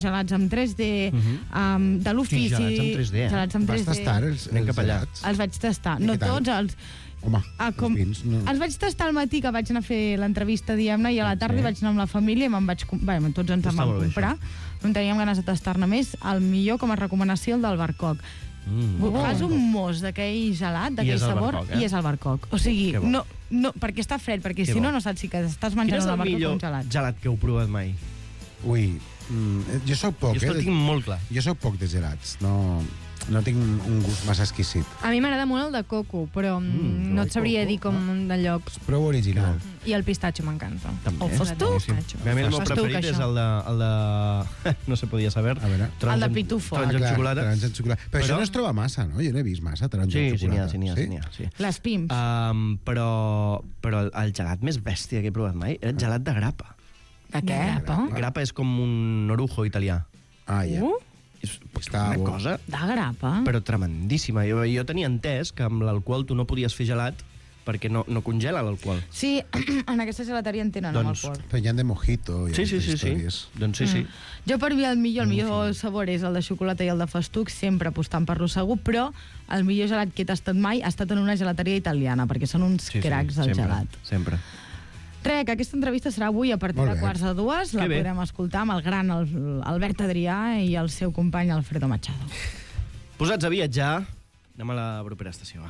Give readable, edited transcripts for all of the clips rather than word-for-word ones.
gelats amb 3D, de l'ofici... Sí, gelats amb 3D, Gelats amb 3D. Vas tastar els gelats? Els vaig tastar. No tots, els... Home, els vins... No. Els vaig tastar al matí, que vaig anar a fer l'entrevista, diguem-ne, i a la tarda vaig anar amb la família i me'n vaig... Bé, tots ens en vam comprar. No en teníem ganes de tastar-ne més. El millor, com a recomanació, el del Barcoc. Fas un mos d'aquell gelat, d'aquell sabor, i és el Barcoc. O sigui, no, perquè està fred, perquè si no, no saps si que estàs menjant un Barcoc o un gelat. Quin és el millor gelat que heu provat mai? Ui, jo soc poc, Jo el tinc molt clar. Jo soc poc de gelats, no tinc un gust massa exquisit. A mi m'agrada molt el de coco, però no et sabria dir com de llocs. És prou original. I el pistatxo m'encanta. El festuc? A mi el meu preferit és el de... No se podia saber. El de pitufo. Taronja amb xocolata. Taronja amb xocolata. Però això no es troba massa, no? Jo no he vist massa taronja amb xocolata. Sí, n'hi ha. Les pims. Però el gelat més bèstia que he provat mai era el gelat de grapa. De què? Grapa és com un orujo italià. Ah, ja. És una cosa... De grapa? Però tremendíssima. Jo tenia entès que amb l'alcohol tu no podies fer gelat perquè no congela l'alcohol. Sí, en aquesta gelateria en tenen amb alcohol. Però hi ha de mojito i històries. Doncs sí. Jo per mi el millor sabor és el de xocolata i el de festuc, sempre apostant per lo segur, però el millor gelat que he tastat mai ha estat en una gelateria italiana, perquè són uns cracs del gelat. Sempre. Rec, aquesta entrevista serà avui a partir de 1:15. La podrem escoltar amb el gran Albert Adrià i el seu company Alfredo Machado. Posats a viatjar, anem a la propera estació.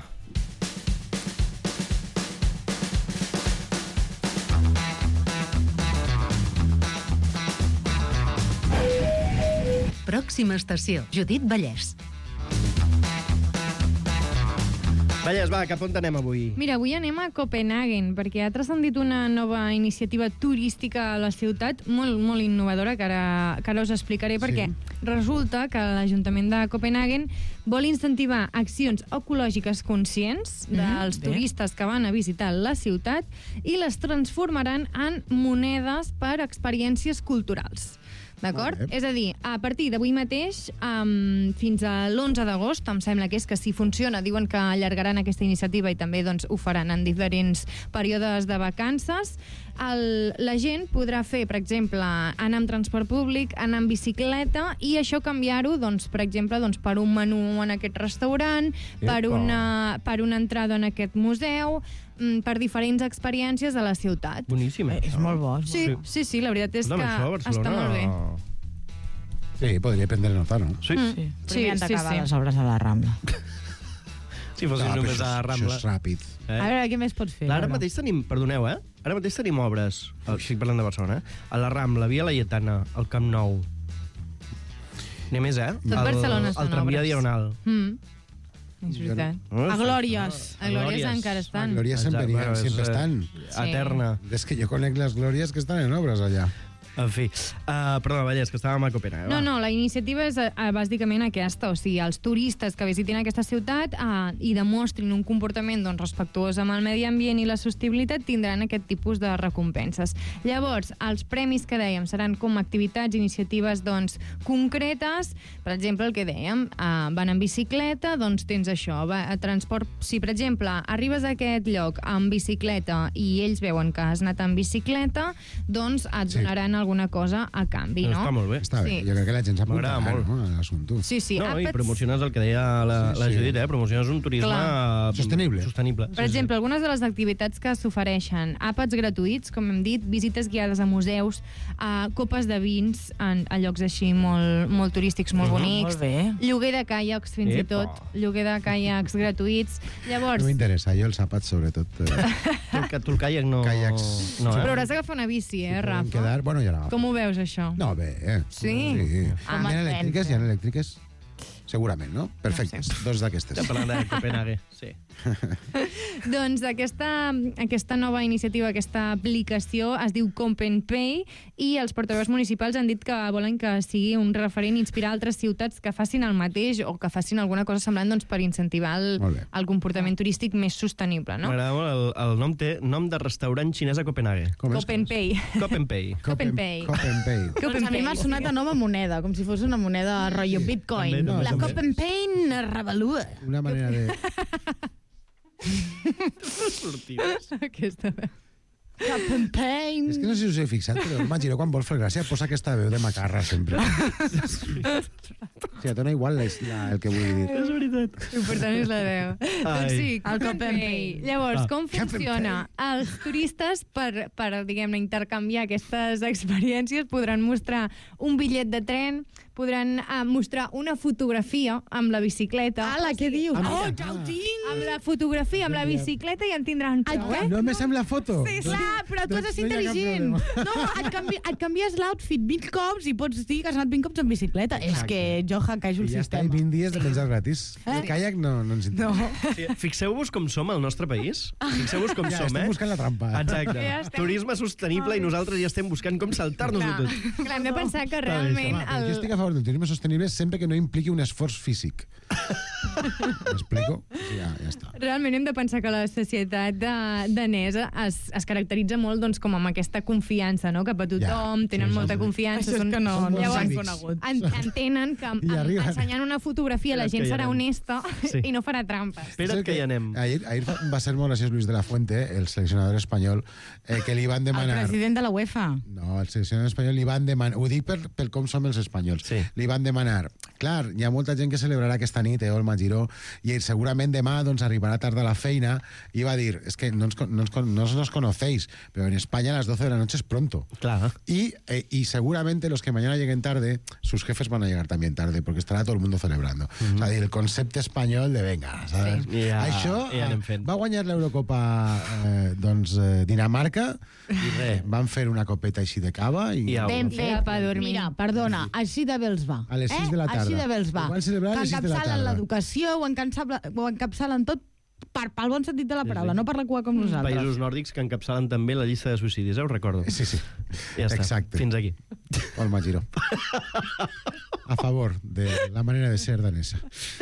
Pròxima estació, Judit Vallès. Vallès, va, cap on anem avui? Mira, avui anem a Copenhagen, perquè ha transcendit una nova iniciativa turística a la ciutat, molt innovadora, que ara us explicaré, perquè resulta que l'Ajuntament de Copenhagen vol incentivar accions ecològiques conscients dels turistes que van a visitar la ciutat i les transformaran en monedes per experiències culturals. D'acord? És a dir, a partir d'avui mateix, fins a l'11 d'agost, em sembla que és que si funciona, diuen que allargaran aquesta iniciativa i també doncs, ho faran en diferents períodes de vacances, la gent podrà fer, per exemple, anar amb transport públic, anar amb bicicleta, i això canviar-ho, doncs, per exemple, doncs, per un menú en aquest restaurant, per una entrada en aquest museu, per diferents experiències a la ciutat. Boníssim. És molt bo. Sí, la veritat és que està molt bé. Sí, podria prendre nota, no? Sí. Podrien acabar les obres a la Rambla. Si fossin només a la Rambla. Això és ràpid. A veure, què més pots fer? Ara mateix tenim, perdoneu, ara mateix tenim obres, estic parlant de Barcelona, a la Rambla, Via Laietana, al Camp Nou. N'hi ha més, Tot Barcelona està en obres. El tramvia diagonal. És veritat. A Glòries. A Glòries encara estan. A Glòries sempre estan. Eterna. És que jo conec les Glòries que estan en obres allà. En fi, perdona, Vallès, que estàvem a Copenhague. No, la iniciativa és bàsicament aquesta, o sigui, els turistes que visitin aquesta ciutat i demostrin un comportament respectuós amb el medi ambient i la sostenibilitat tindran aquest tipus de recompenses. Llavors, els premis que dèiem seran com activitats, iniciatives concretes, per exemple, el que dèiem, van en bicicleta, doncs tens això, transport, si per exemple arribes a aquest lloc amb bicicleta i ells veuen que has anat en bicicleta, doncs et donaran alguna cosa a canvi, no? Està molt bé. Està bé, jo crec que la gent s'apuntarà molt a l'assumpte. Sí. No, i promociones el que deia la Judit, promociones un turisme sostenible. Per exemple, algunes de les activitats que s'ofereixen, àpats gratuïts, com hem dit, visites guiades a museus, copes de vins a llocs així molt turístics, molt bonics, lloguer de caiacs, fins i tot, lloguer de caiacs gratuïts. Llavors... No m'interessa, jo els àpats, sobretot. Tu el caiac no... Però hauràs d'agafar una bici, Rafa? Bueno, ja com ho veus, això? No, bé. Sí? Hi ha elèctriques? Segurament, no? Perfecte, dos d'aquestes. Estem parlant de Copenhague, sí. Doncs aquesta nova iniciativa, aquesta aplicació es diu Copenpay i els portaveus municipals han dit que volen que sigui un referent i inspirar altres ciutats que facin el mateix o que facin alguna cosa semblant per incentivar el comportament turístic més sostenible, no? M'agrada molt, el nom té nom de restaurant xinès a Copenhague. Copenpay. Copenpay. Doncs a mi m'ha sonat a nova moneda, com si fos una moneda rotllo Bitcoin. La Copenpay revalua. Una manera de... Aquesta veu. És que no sé si us he fixat, però el Magiró, quan vol fer gràcia, posa aquesta veu de macarra sempre. Sí, dona igual el que vull dir. És veritat. L'important és la veu. Doncs sí, el Cup and Pay. Llavors, com funciona? Els turistes, per diguem-ne, intercanviar aquestes experiències, podran mostrar un bitllet de tren, podran mostrar una fotografia amb la bicicleta. Ala, què dius? Ah, Ja ho tinc! Amb la fotografia, amb la bicicleta, i en tindran prou, No me sembla foto. Sí, clar, però tu has de ser intel·ligent. No, et canvies l'outfit 20 cops i pots dir que has anat 20 cops en bicicleta. És que jo hackejo el I ja està, i sistema. 20 dies de menjar gratis. El caiac no ens interessa. Sí, fixeu-vos com som al nostre país. Fixeu-vos com Ja, som, estem buscant la trampa. Exacte. Ja estem. Turisme sostenible i nosaltres ja estem buscant com saltar-nos-ho tot. Clar, hem de pensar que realment... Home, jo estic a favor del turisme sostenible sempre que no impliqui un esforç físic. M'explico? Ja està. Realment hem de pensar que la societat danesa es caracteritza molt doncs, com amb aquesta confiança, no? Cap a tothom, tenen molta confiança. Això és que no són bons s'han amics. conegut. Entenen que I arriben. ensenyant una fotografia la És gent que hi serà anem. honesta Sí. i no farà trampes. Espera't que hi anem. Ahir va ser molt graciós Luis de la Fuente, el seleccionador espanyol, que li van El demanar... president de la UEFA. No, el seleccionador espanyol li van demanar... Ho dic per com som els espanyols. Sí. Li van demanar... Clar, hi ha molta gent que celebrarà aquesta nit, el Magiró, i segurament demà doncs, arribarà tard a la feina, i va dir, es que no nos conocéis, pero en España a las 12 de la noche es pronto. Clar. Y seguramente los que mañana lleguen tarde, sus jefes van a llegar también tarde, porque estará todo el mundo celebrando. O sea, el concepte espanyol de venga, ¿sabes? Sí. Ja, Això ja anem fent. va guanyar l'Eurocopa Dinamarca, i res, van fer una copeta així de cava, i I au. Ben I fet. cap a dormir. Mira, perdona, així de bé els va. A les 6 de la tarda. Així de bé els va. Ho van celebrar a les 6 de la encapçalen tarda. l'educació, ho encapçalen tot pel bon sentit de la paraula, no per la cua com nosaltres. Països nòrdics que encapçalen també la llista de suïcidis, ho recordo. Sí, sí. Ja està. Exacte. Fins aquí. O el Magiró. A favor de la manera de ser danesa.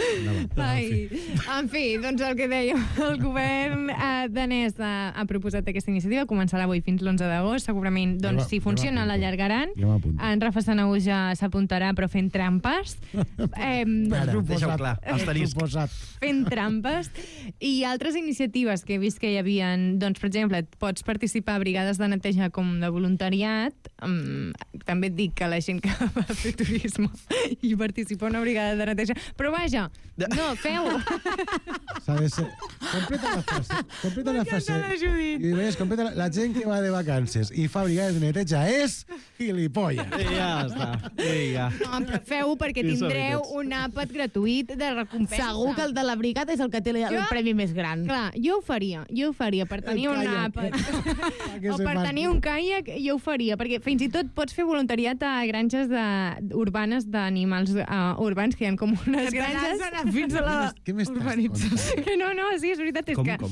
Ai, en fi, doncs el que dèiem, el govern danès ha proposat aquesta iniciativa, començarà avui fins l'11 d'agost, segurament, doncs, si funciona, l'allargaran. Jo m'apunto. En Rafa Sanahuja s'apuntarà, però fent trampes. Ara, deixa-ho clar, asterisc. Fent trampes. I altres iniciatives que he vist que hi havia, doncs, per exemple, pots participar a brigades de neteja com de voluntariat. També et dic que la gent que va fer turisme i participa en una brigada de neteja... Però vaja, no, feu-ho. S'ha de ser... Completa la frase. Completa la frase. I veies, completa la gent que va de vacances i fa brigades de neteja és gilipolles. Ja està. Ja. No, però feu-ho perquè I tindreu som-hi un àpat gratuït de recompensa. Segur que el de la brigada és el que té el premi més gran. Clar, jo ho faria per tenir un caiac. àpat. Que O se per fan. tenir un caiac, jo ho faria, perquè fins i tot pots fer voluntariat a granges urbanes d'animals urbans, que hi ha com unes granges... Fins a la Què m'estàs urbanització. contant? Que no, sí, és veritat, és Com, que com?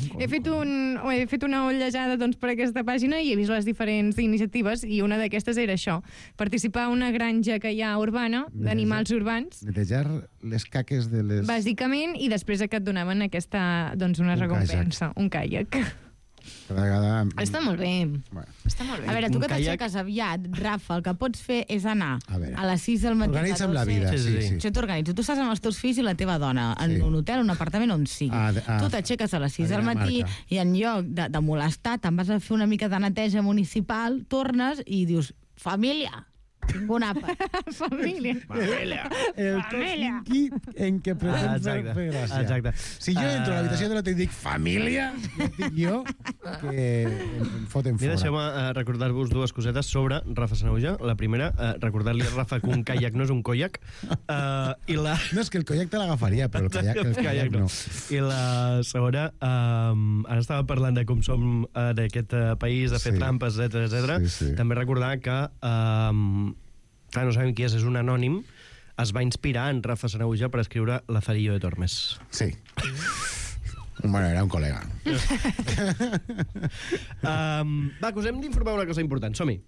he fet una ullejada doncs, per aquesta pàgina i he vist les diferents iniciatives i una d'aquestes era això, participar a una granja que hi ha urbana, d'animals urbans, Netejar les caques de les... bàsicament, i després que et donaven aquesta, doncs, una Un recompensa, un caiac. Cada vegada... Està molt bé. Bueno. Està molt bé. A veure, tu Un que caiac. t'aixeques aviat, Rafa, el que pots fer és anar A veure. a les 6 del matí. Organitza'm la vida, Sí, sí, sí, sí. Això t'organitzo. Tu estàs amb els teus fills i la teva dona en Sí. un hotel, un apartament, on sigui. Tu t'aixeques a les 6 a del matí Dinamarca. i en lloc de molestar, te'n vas a fer una mica de neteja municipal, tornes i dius, família, tinc un àpat. Família. El toquinqui en què pretens Exacte, fer gràcia. exacte. Si jo entro a l'habitació de l'hotel i dic família, ja et dic jo que em foten Mira, fora. deixeu-me recordar-vos dues cosetes sobre Rafa Sanahuja. La primera, recordar-li a Rafa que un caiac no és un collac. I la... No, és que el collac te l'agafaria, però el caiac no. I la segona, ara estava parlant de com som d'aquest país, de fer Sí. trampes, etc. Sí, sí. També recordar que, clar, no sabem qui és un anònim, es va inspirar en Rafa Sanahuja per escriure Lazarillo de Tormes. Sí. Bueno, era un col·lega. Va, que us hem d'informar una cosa important. Som-hi.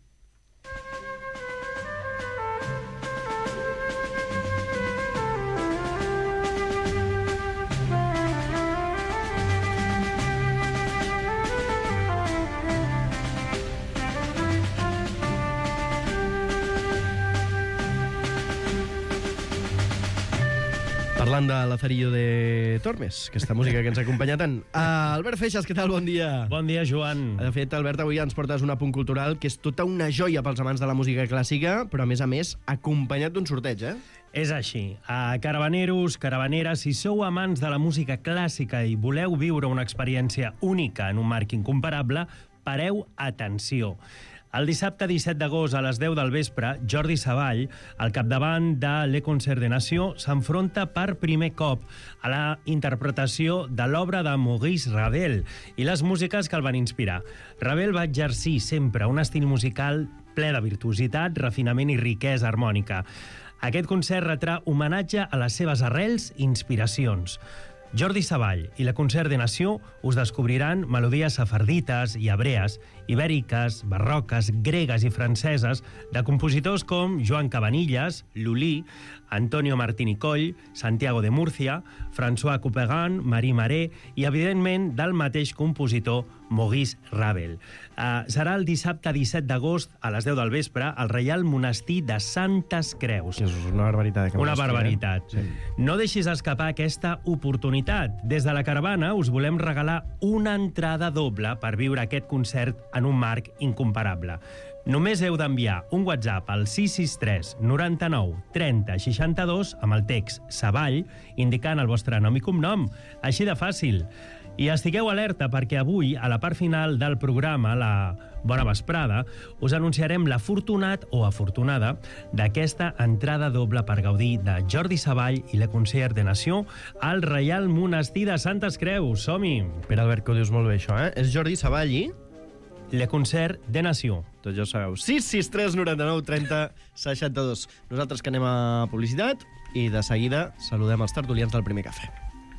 Parlant de Lazarillo de Tormes, aquesta música que ens acompanya tant. Albert Feixas, què tal? Bon dia. Bon dia, Joan. De fet, Albert, avui ens portes un apunt cultural que és tota una joia pels amants de la música clàssica, però, a més, acompanyat d'un sorteig, eh? És així. Caravaneros, caravaneres, si sou amants de la música clàssica i voleu viure una experiència única en un marc incomparable, pareu atenció. El dissabte 17 d'agost a les 10 del vespre, Jordi Savall, al capdavant de Le Concert des Nations, s'enfronta per primer cop a la interpretació de l'obra de Maurice Ravel i les músiques que el van inspirar. Ravel va exercir sempre un estil musical ple de virtuositat, refinament i riquesa harmònica. Aquest concert retrà homenatge a les seves arrels i inspiracions. Jordi Savall i la Concert des Nations us descobriran melodies sefardites i hebrees, ibèriques, barroques, gregues i franceses de compositors com Joan Cabanillas, Lully, Antonio Martín i Coll, Santiago de Murcia, François Couperin, Marie Maré i, evidentment, del mateix compositor Maurice Ravel. Serà el dissabte 17 d'agost a les 10 del vespre al Reial Monestir de Santes Creus. És una barbaritat. Una barbaritat. Sí. No deixis escapar aquesta oportunitat. Des de la caravana us volem regalar una entrada doble per viure aquest concert en un marc incomparable. Només heu d'enviar un WhatsApp al 663 99 30 62 amb el text Savall, indicant el vostre nom i cognom. Així de fàcil. I estigueu alerta perquè avui, a la part final del programa, la bona vesprada, us anunciarem l'afortunat o afortunada d'aquesta entrada doble per gaudir de Jordi Savall i Le Concert des Nations al Reial Monestir de Santes Creus. Som-hi! Pere Albert, que ho dius molt bé, això, eh? És Jordi Savall i... Le Concert des Nations. Tots ja ho sabeu. 663 99 30 62. Nosaltres que anem a publicitat i de seguida saludem els tertulians del Primer Cafè.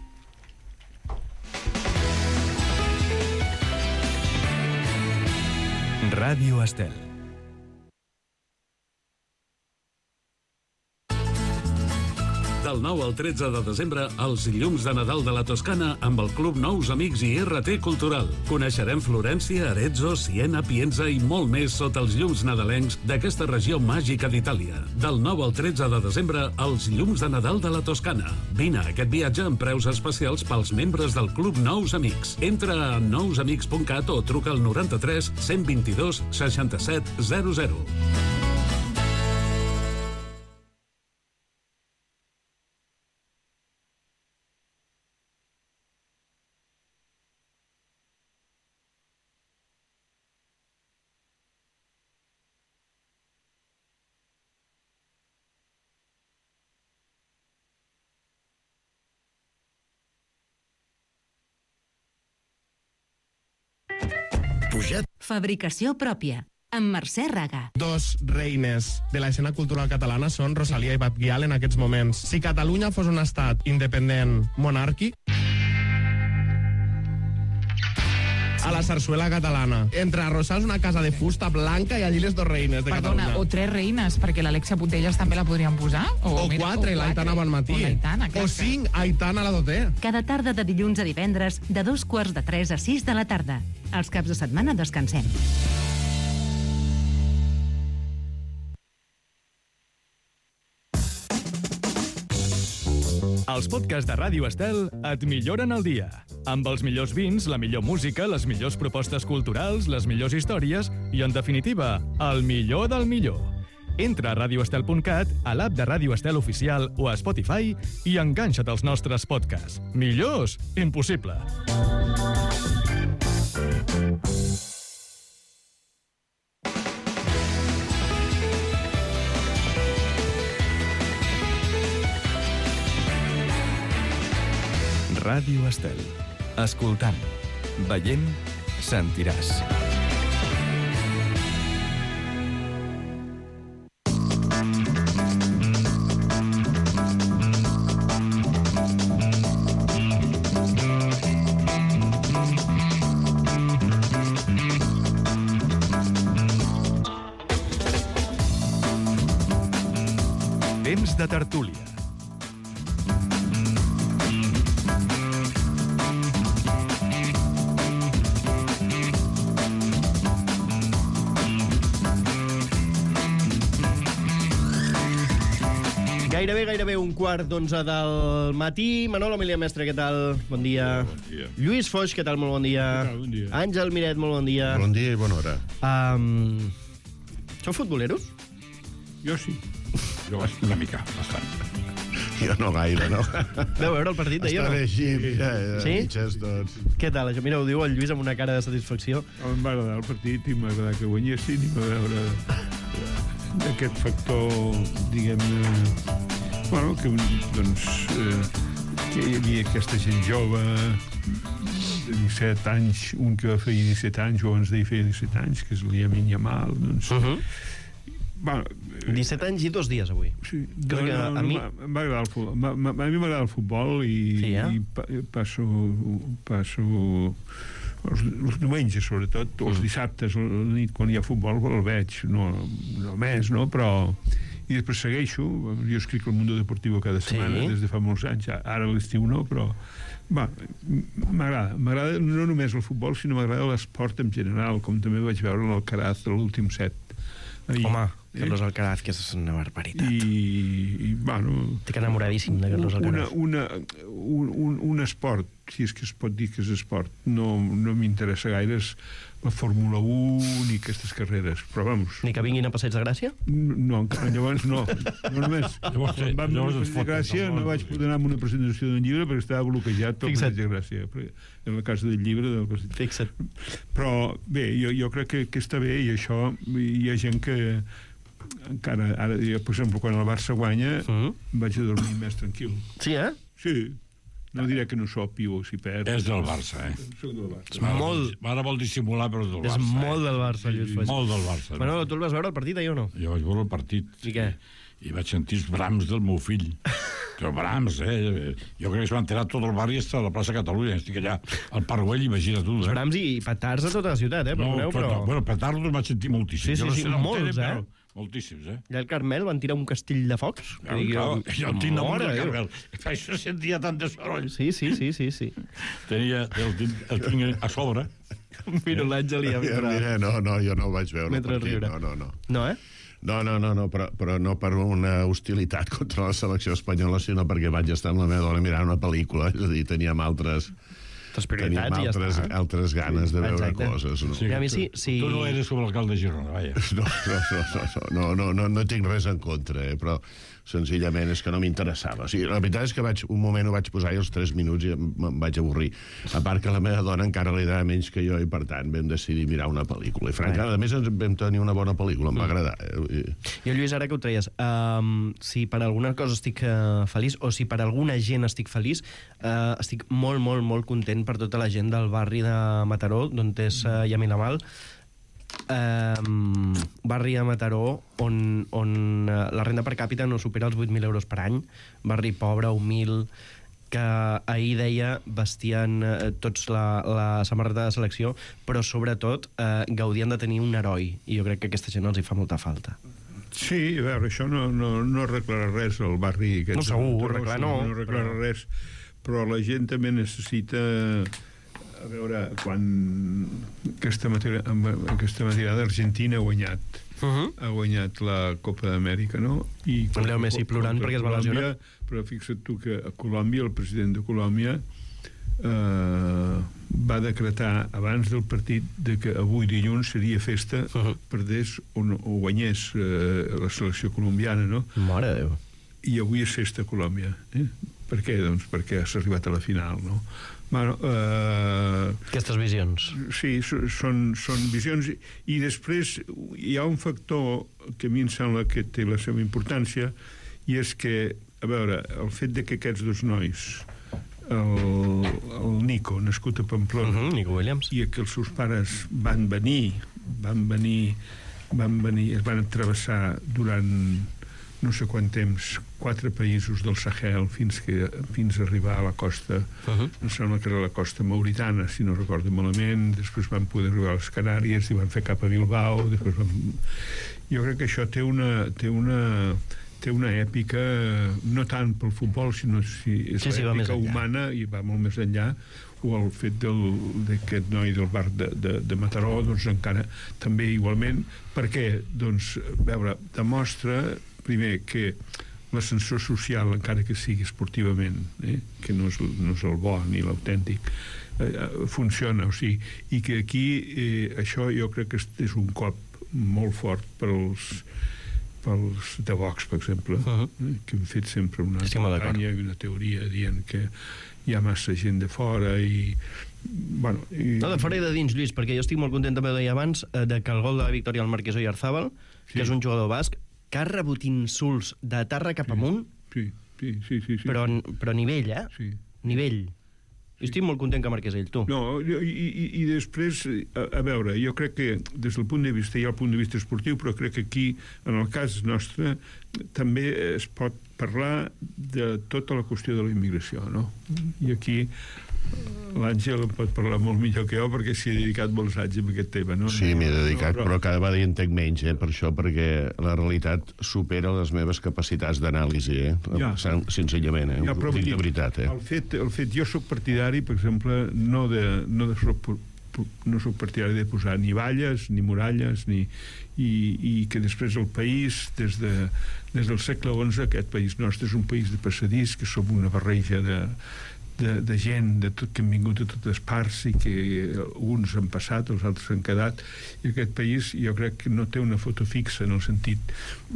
Ràdio Estel. Del 9 al 13 de desembre, els llums de Nadal de la Toscana amb el Club Nous Amics i RT Cultural. Coneixerem Florència, Arezzo, Siena, Pienza i molt més sota els llums nadalencs d'aquesta regió màgica d'Itàlia. Del 9 al 13 de desembre, els llums de Nadal de la Toscana. Vine a aquest viatge amb preus especials pels membres del Club Nous Amics. Entra a nousamics.cat o truca al 93 122 67 00. Fabricació pròpia, amb Mercè Raga. Dos reines de l'escena cultural catalana són Rosalia i Batguial en aquests moments. Si Catalunya fos un estat independent monàrquic, a la sarsuela catalana. Entre Rosals una casa de fusta blanca i allí les dos reines de Catalunya. Perdona, o tres reines, perquè l'Alexia Putellas també la podríem posar. O quatre, l'Aitana Bonmatí. O cinc, Aitana la Doté. Cada tarda de dilluns a divendres, de 2:45 a 6 de la tarda. Els caps de setmana descansem. Els podcasts de Ràdio Estel et milloren el dia. Amb els millors vins, la millor música, les millors propostes culturals, les millors històries i, en definitiva, el millor del millor. Entra a radioestel.cat, a l'app de Ràdio Estel Oficial o a Spotify i enganxa't als nostres podcasts. Millors? Impossible. Ràdio Estel. Escoltant, veient, sentiràs. Temps de tertúlia. Gairebé 1:15 del matí. Manolo Emilià Mestre, què tal? Bon dia. Bon dia. Lluís Foix, què tal? Molt bon dia. Què tal? Bon dia. Àngel Miret, molt bon dia. Bon dia i bona hora. Sou futboleros? Jo sí. Jo una mica, bastant. Jo no gaire, no? Veu veure el partit d'ahir? Està bé així, mira, Sí? mitges tots. Què tal, això? Mira, ho diu el Lluís amb una cara de satisfacció. Em va agradar el partit i m'ha agradat que guanyessin i va veure aquest factor, diguem-ne, bueno, que, doncs, que hi havia aquesta gent jove de 17 anys, un que va fer 17 anys, o ens deia feia 17 anys, que és l'Yamin Yamal, doncs... Bueno, 17 anys i 2 dies, avui. Sí, a mi m'agrada el futbol. A mi m'agrada el futbol i passo els diumenges, sobretot, els dissabtes, a la nit, quan hi ha futbol, el veig, no més, no? Però... I després segueixo, jo escric al Mundo Deportivo cada setmana, des de fa molts anys, ara a l'estiu no, però m'agrada no només el futbol, sinó m'agrada l'esport en general, com també vaig veure en l'Alcaraz de l'últim set. Home, Carlos Alcaraz, que és una barbaritat. I bueno... Estic enamoradíssim de Carlos Alcaraz. Un esport, si és que es pot dir que és esport, no m'interessa gaire la Fórmula 1 ni aquestes carreres, però vamos... Ni que vinguin a Passeig de Gràcia? No, llavors no. No només. Quan vam a Passeig de Gràcia no vaig poder anar a una presentació d'un llibre perquè estava bloquejat tot Passeig de Gràcia. En la casa del llibre del Passeig. Fixa't. Però bé, jo crec que està bé i això hi ha gent que encara, ara, per exemple, quan el Barça guanya vaig a dormir més tranquil. Sí, eh? Sí. No diré que no sopio si perd. És del Barça, Soc del Barça. Ara vol dissimular, però és del Barça. És molt del Barça, Lluís Foix. Molt del Barça. Manolo, tu el vas veure el partit, ahir o no? Jo vaig veure el partit. I què? I vaig sentir els brams del meu fill. Però brams, Jo crec que es va enterar tot el barri a la plaça Catalunya. Estic allà al Parc Güell, imagina't tu. Els brams i petards a tota la ciutat, Bueno, petards els vaig sentir moltíssims. Sí, molts, Moltíssims, I al Carmel van tirar un castell de focs. Jo tinc damunt del Carmel. Això sentia tant de soroll. Sí. Tenia el tinc a sobre. Miro l'Àngel i No, jo no ho vaig veure. Mentre riure. No. No, No, però no per una hostilitat contra la selecció espanyola, sinó perquè vaig estar amb la meva dona mirant una pel·lícula, és a dir, teníem altres ganes de veure coses. No? Tu no eres com l'alcalde de Girona, vaja. No tinc res en contra, però senzillament és que no m'interessava. O sigui, la veritat és que un moment ho vaig posar i als 3 minuts i me'n vaig avorrir. A part que la meva dona encara li agrada menys que jo i, per tant, vam decidir mirar una pel·lícula. I, francament, a més, vam tenir una bona pel·lícula, em va agradar. I Lluís, ara que ho treies, si per alguna cosa estic feliç, o si per alguna gent estic feliç, estic molt, molt, molt content per tota la gent del barri de Mataró, d'on és Yamin Yamal, barri a Mataró on la renda per càpita no supera els 8.000 euros per any, barri pobre, humil, que ahir deia vestien tots la samarreta de selecció, però sobretot gaudien de tenir un heroi, i jo crec que aquesta gent els hi fa molta falta. Sí, a veure, això no arreglarà res al barri. No, segur, arreglar no. No arreglarà res, però la gent també necessita... A veure, quan aquesta matèria d'Argentina ha guanyat la Copa d'Amèrica, no? I Leo Messi plorant perquè es va lesionar. Però fixa't tu que a Colòmbia, el president de Colòmbia va decretar abans del partit de que avui dilluns seria festa perdés o guanyés la selecció colombiana, no? Mare de Déu. I avui és festa a Colòmbia. Per què? Doncs perquè s'ha arribat a la final, no? Bueno, aquestes visions. Sí, són visions, i després hi ha un factor que a mi em sembla que té la seva importància, i és que, a veure, el fet de que aquests dos nois, el Nico, nascut a Pamplona, Nico Williams, i que els seus pares van venir, es van travessar durant no sé quant temps, 4 països del Sahel fins a arribar a la costa, em sembla que era la costa mauritana, si no recordo malament, després van poder arribar a les Canàries i van fer cap a Bilbao, jo crec que això té una èpica, no tant pel futbol, sinó és l'èpica humana, i va molt més enllà, o el fet d'aquest noi del bar de Mataró, doncs encara també igualment, perquè, doncs, veure, demostra primer que l'ascensor social, encara que sigui esportivament, que no és el bo ni l'autèntic, funciona, o sigui, i que aquí això jo crec que és un cop molt fort pels de Vox, per exemple, que hem fet sempre una campanya i una teoria dient que hi ha massa gent de fora i... Bueno, no, de fora i de dins, Lluís, perquè jo estic molt content, també ho deia abans, de que el gol de la victòria al Marquès Oyarzábal, que és un jugador basc, que ha rebut insults de terra cap amunt, però nivell, nivell. Jo estic molt content que marqués ell, tu. No, i després, a veure, jo crec que des del punt de vista, hi ha el punt de vista esportiu, però crec que aquí, en el cas nostre, també es pot parlar de tota la qüestió de la immigració, no? I aquí l'Àngel pot parlar molt millor que jo perquè s'hi ha dedicat molts anys a aquest tema, no? Sí, m'hi he dedicat, però cada vegada hi entenc menys, per això, perquè la realitat supera les meves capacitats d'anàlisi, senzillament, ho dic de veritat. El fet, jo soc partidari, per exemple, no soc partidari de posar ni valles, ni muralles, i que després el país, des del segle XI, aquest país nostre és un país de passadís, que som una barreja de gent que han vingut de totes parts i que uns han passat, els altres han quedat, i aquest país jo crec que no té una foto fixa en el sentit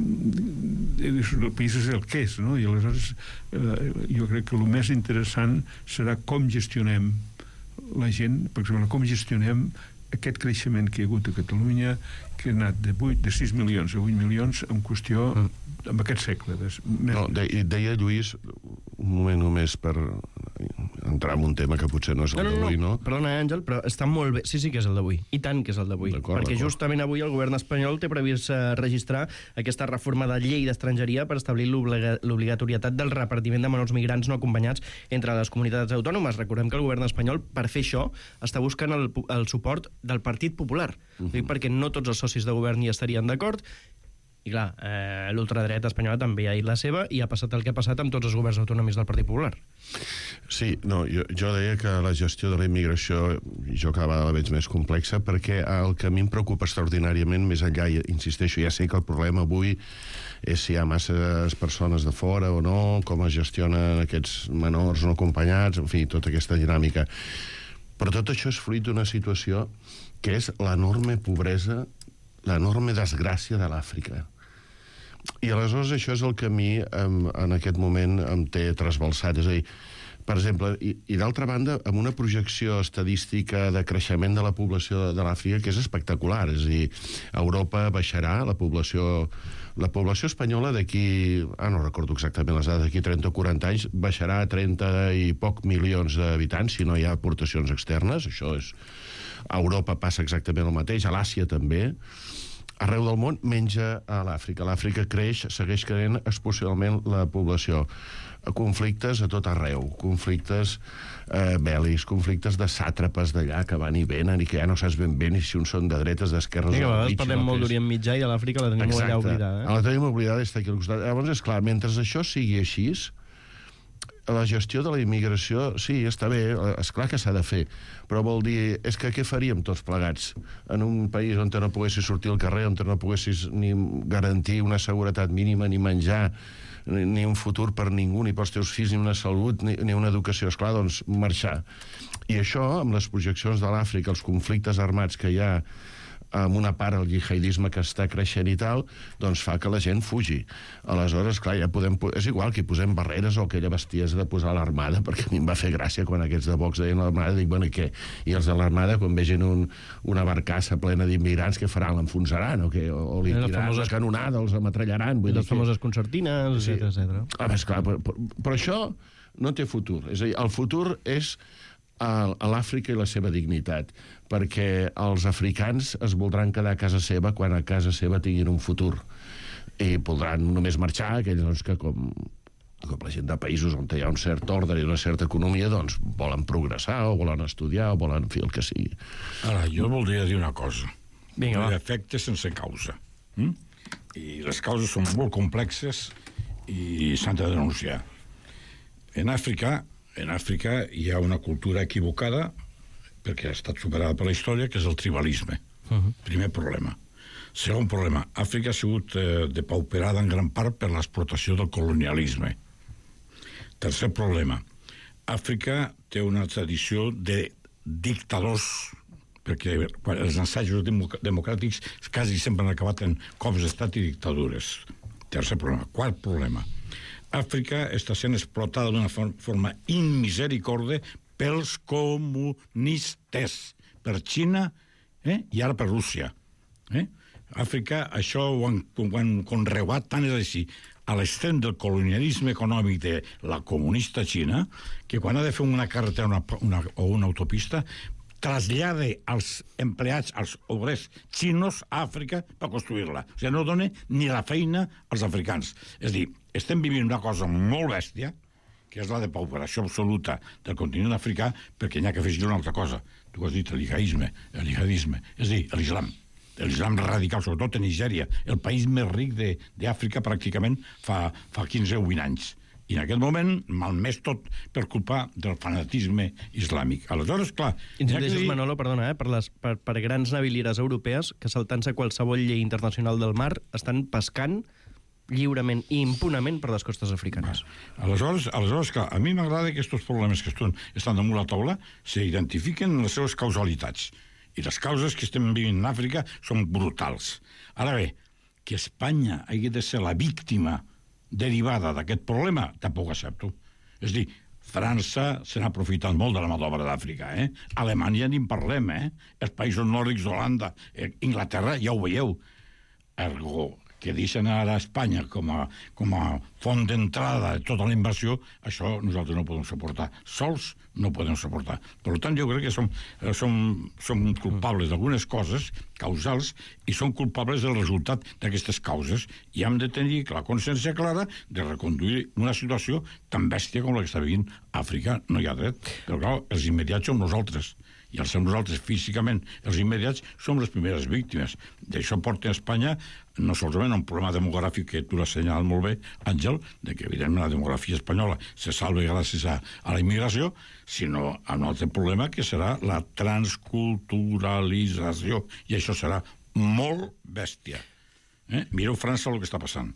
el país és el que és, no? I aleshores jo crec que el més interessant serà com gestionem la gent, per exemple, com gestionem aquest creixement que hi ha hagut a Catalunya, que ha anat de 6 milions a 8 milions en qüestió en aquest segle. No, deia Lluís, un moment només per entrar en un tema que potser no és el d'avui, no? Perdona, Àngel, però està molt bé. Sí que és el d'avui. I tant que és el d'avui. Perquè justament avui el govern espanyol té previst registrar aquesta reforma de llei d'estrangeria per establir l'obligatorietat del repartiment de menors migrants no acompanyats entre les comunitats autònomes. Recordem que el govern espanyol, per fer això, està buscant el suport del Partit Popular. Perquè no tots els socis de govern hi estarien d'acord. I clar, l'ultradreta espanyola també ha dit la seva i ha passat el que ha passat amb tots els governs autonòmics del Partit Popular. Sí, no, jo deia que la gestió de la immigració jo cada vegada la veig més complexa perquè el que a mi em preocupa extraordinàriament més enllà, insisteixo, ja sé que el problema avui és si hi ha masses persones de fora o no, com es gestionen aquests menors no acompanyats, en fi, tota aquesta dinàmica. Però tot això és fruit d'una situació que és l'enorme pobresa, l'enorme desgràcia de l'Àfrica. I aleshores això és el que a mi en aquest moment em té trasbalsat. És a dir, per exemple, i d'altra banda, amb una projecció estadística de creixement de la població de l'Àfrica que és espectacular. És a dir, a Europa baixarà la població espanyola d'aquí, no recordo exactament les dades, d'aquí 30 o 40 anys, baixarà a 30 i poc milions d'habitants si no hi ha aportacions externes. Això és... A Europa passa exactament el mateix, a l'Àsia també. Arreu del món, menja a l'Àfrica. L'Àfrica creix, segueix creixent exponencialment la població. Conflictes a tot arreu, conflictes bèl·lics, conflictes de sàtrapes d'allà que van i venen i que ja no saps ben bé ni si uns són de dretes, d'esquerres... Sí, que a vegades parlem molt d'Orient Mitjà i de l'Àfrica la tenim allà oblidada. La tenim oblidada i està aquí al costat. Llavors, esclar, mentre això sigui així, la gestió de la immigració, sí, està bé, esclar que s'ha de fer, però vol dir, és que què faríem tots plegats en un país on no poguessis sortir al carrer, on no poguessis ni garantir una seguretat mínima, ni menjar, ni un futur per ningú, ni pels teus fills, ni una salut, ni una educació, esclar, doncs marxar. I això, amb les projeccions de l'Àfrica, els conflictes armats que hi ha, amb una part el jihadisme que està creixent i tal, doncs fa que la gent fugi. Aleshores, clar, ja podem... És igual que hi posem barreres o aquella bestiesa de posar l'armada, perquè a mi em va fer gràcia quan aquests de Vox deien l'armada, dic, bueno, i què? I els de l'armada, quan vegin una barcassa plena d'immigrants, què faran? L'enfonsaran o què? O li tiraran la canonada, els ametrallaran? Les famoses concertines, etc. Esclar, però això no té futur. És a dir, el futur és a l'Àfrica i la seva dignitat, perquè els africans es voldran quedar a casa seva quan a casa seva tinguin un futur i voldran només marxar aquells que com la gent de països on hi ha un cert ordre i una certa economia doncs volen progressar o volen estudiar o volen fer el que sigui. Ara, jo voldria dir una cosa. Vinga, va. Efecte sense causa. I les causes són molt complexes i s'han de denunciar. En Àfrica hi ha una cultura equivocada perquè ha estat superada per la història, que és el tribalisme. Primer problema. Segon problema, Àfrica ha sigut depauperada en gran part per l'explotació del colonialisme. Tercer problema, Àfrica té una tradició de dictadors, perquè els assajos democràtics quasi sempre han acabat en cops d'estat i dictadures. Tercer problema. Quart problema, Àfrica està sent explotada d'una forma inmisericorde pels comunistes, per Xina i ara per Rússia. Àfrica, això ho han conreuat, tant és així, a l'extrem del colonialisme econòmic de la comunista Xina, que quan ha de fer una carretera o una autopista, trasllada els empleats, els obrers xinos a Àfrica per construir-la. O sigui, no dona ni la feina als africans. És a dir, estem vivint una cosa molt bèstia, que és la depauperació absoluta del continent africà, perquè n'hi ha que afegir una altra cosa. Tu has dit el jihadisme, és a dir, l'islam radical, sobretot a Nigèria, el país més ric d'Àfrica pràcticament fa 15 o 20 anys. I en aquest moment malmès tot per culpa del fanatisme islàmic. Aleshores, clar... Insisteixes, Manolo, perdona, per grans navilieres europees que saltant-se qualsevol llei internacional del mar estan pescant lliurement i impunament per les costes africanes. Aleshores, clar, a mi m'agrada que aquests problemes que estan damunt la taula s'identifiquen en les seves causalitats. I les causes que estem vivint en Àfrica són brutals. Ara bé, que Espanya hagi de ser la víctima derivada d'aquest problema, tampoc accepto. És a dir, França se n'ha aprofitat molt de la mà d'obra d'Àfrica, Alemanya ni en parlem, Els països nòrdics d'Holanda, Inglaterra, ja ho veieu. Ergo, que deixen ara Espanya com a font d'entrada de tota la invasió, això nosaltres no podem suportar. Sols no podem suportar. Per tant, jo crec que som culpables d'algunes coses causals i som culpables del resultat d'aquestes causes i hem de tenir la consciència clara de reconduir una situació tan bèstia com la que està vivint Àfrica. No hi ha dret. Però, clar, els immediats som nosaltres. I al ser nosaltres físicament els immediats som les primeres víctimes. D'això porta a Espanya no solament un problema demogràfic que tu l'has assenyalat molt bé, Àngel, de que evidentment la demografia espanyola se salva gràcies a la immigració, sinó a un altre problema que serà la transculturalització. I això serà molt bèstia. Mireu França el que està passant.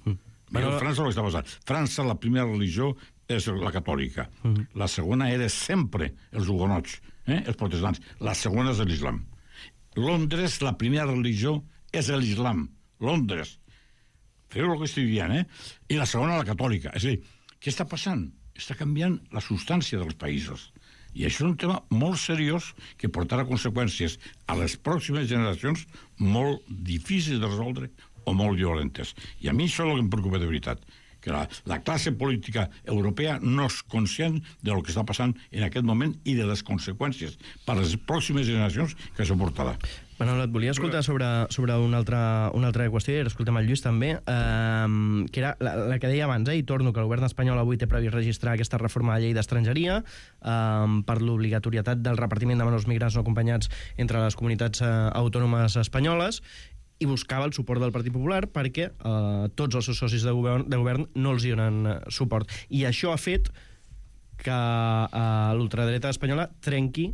França, la primera religió és la catòlica. La segona era sempre els hugonots, els protestants. La segona és l'islam. Londres, la primera religió és l'islam. Londres. Feu el que estic dient, I la segona, la catòlica. És a dir, què està passant? Està canviant la substància dels països. I això és un tema molt seriós que portarà conseqüències a les pròximes generacions molt difícils de resoldre o molt violentes. I a mi això és el que em preocupa de veritat, que la classe política europea no és conscient del que està passant en aquest moment i de les conseqüències per a les pròximes generacions que això portarà. Manolo, et volia escoltar sobre una altra qüestió, i ara escoltem el Lluís també, que era la que deia abans, i torno, que el govern espanyol avui té previst registrar aquesta reforma de la llei d'estrangeria per l'obligatorietat del repartiment de menors migrants no acompanyats entre les comunitats autònomes espanyoles, i buscava el suport del Partit Popular perquè tots els seus socis de govern no els hi donen suport. I això ha fet que l'ultradreta espanyola trenqui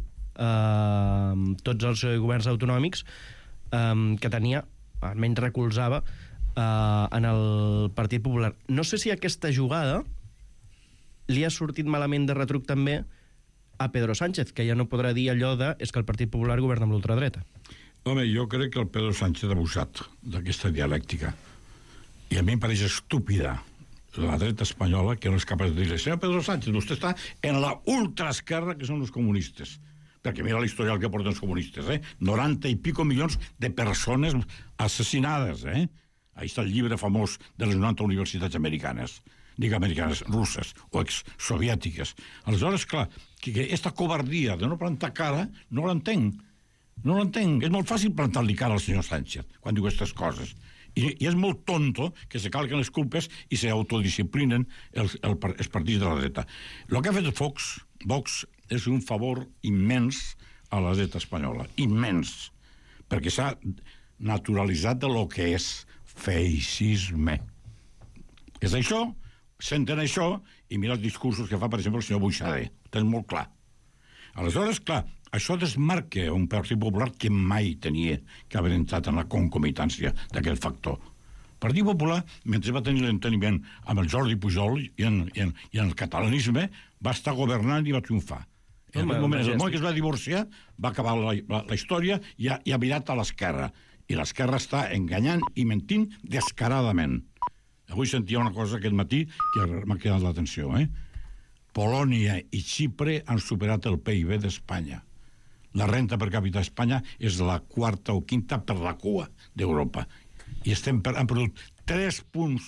tots els governs autonòmics que tenia, almenys recolzava, en el Partit Popular. No sé si aquesta jugada li ha sortit malament de retruc també a Pedro Sánchez, que ja no podrà dir allò de és que el Partit Popular governa amb l'ultradreta. Home, jo crec que el Pedro Sánchez ha abusat d'aquesta dialèctica. I a mi em pareix estúpida la dreta espanyola que no és capaç de dir-li: senyor Pedro Sánchez, vostè està en la ultraesquerra que són els comunistes. Perquè mira l'historial que porten els comunistes, 90 i pico milions de persones assassinades, Ahí està el llibre famós de les 90 universitats americanes. Dic americanes, russes o exsoviètiques. Aleshores, clar, que aquesta covardia de no plantar cara no l'entenc. No l'entenc. És molt fàcil plantar-li cara al senyor Sánchez quan diu aquestes coses. I és molt tonto que se calquen les culpes i s'autodisciplinen els partits de la dreta. El que ha fet Vox és un favor immens a la dreta espanyola. Immens. Perquè s'ha naturalitzat de lo que és feixisme. És això, senten això, i mira els discursos que fa, per exemple, el senyor Buixader. Ho tens molt clar. Aleshores, clar, Això desmarca un Partit Popular que mai tenia que haver entrat en la concomitància d'aquest factor. El Partit Popular, mentre va tenir l'enteniment amb el Jordi Pujol i en el catalanisme, va estar governant i va triomfar. En aquest moment, el moment que es va divorciar, va acabar la història i ha virat a l'esquerra. I l'esquerra està enganyant i mentint descaradament. Avui sentia una cosa aquest matí que m'ha quedat l'atenció. Polònia i Xipre han superat el PIB d'Espanya. La renta per càpita d'Espanya és la quarta o quinta per la cua d'Europa. I han perdut 3 punts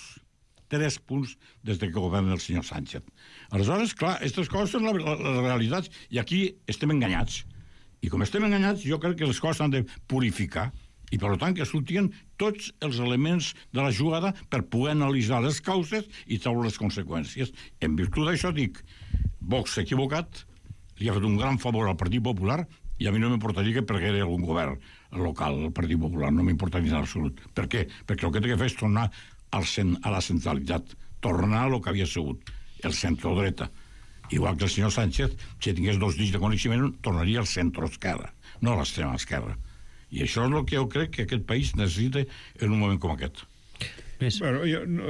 des que governa el senyor Sánchez. Aleshores, clar, aquestes coses són les realitats i aquí estem enganyats. I com estem enganyats, jo crec que les coses s'han de purificar i, per tant, que surtien tots els elements de la jugada per poder analitzar les causes i treure les conseqüències. En virtut d'això dic, Vox s'ha equivocat, li ha fet un gran favor al Partit Popular i a mi no m'importaria que pergués algun govern local, el Partit Popular, no m'importaria en absolut. Per què? Perquè el que té que fer és tornar a la centralitat, tornar a lo que havia sigut el centro-dreta. Igual que el senyor Sánchez, si tingués 2 dits de coneixement, tornaria al centro-esquerra, no a l'extrema esquerra. I això és el que jo crec que aquest país necessita en un moment com aquest. Bueno,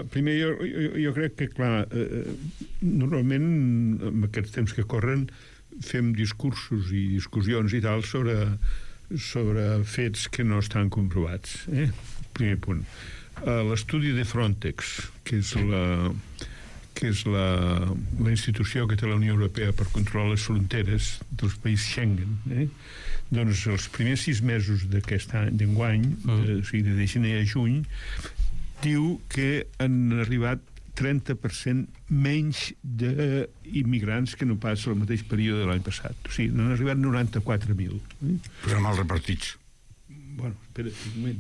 jo crec que, clar, normalment, en aquests temps que corren, fem discursos i discussions i tal sobre fets que no estan comprovats. Primer punt. L'estudi de Frontex, que és la institució que té la Unió Europea per controlar les fronteres dels països Schengen, doncs els primers 6 mesos d'aquest any, d'enguany, o sigui, de gener a juny, diu que han arribat 30% menys d'immigrants que no pas al mateix període de l'any passat. O sigui, n'han arribat 94.000. Però mal repartits. Bueno, espera un moment.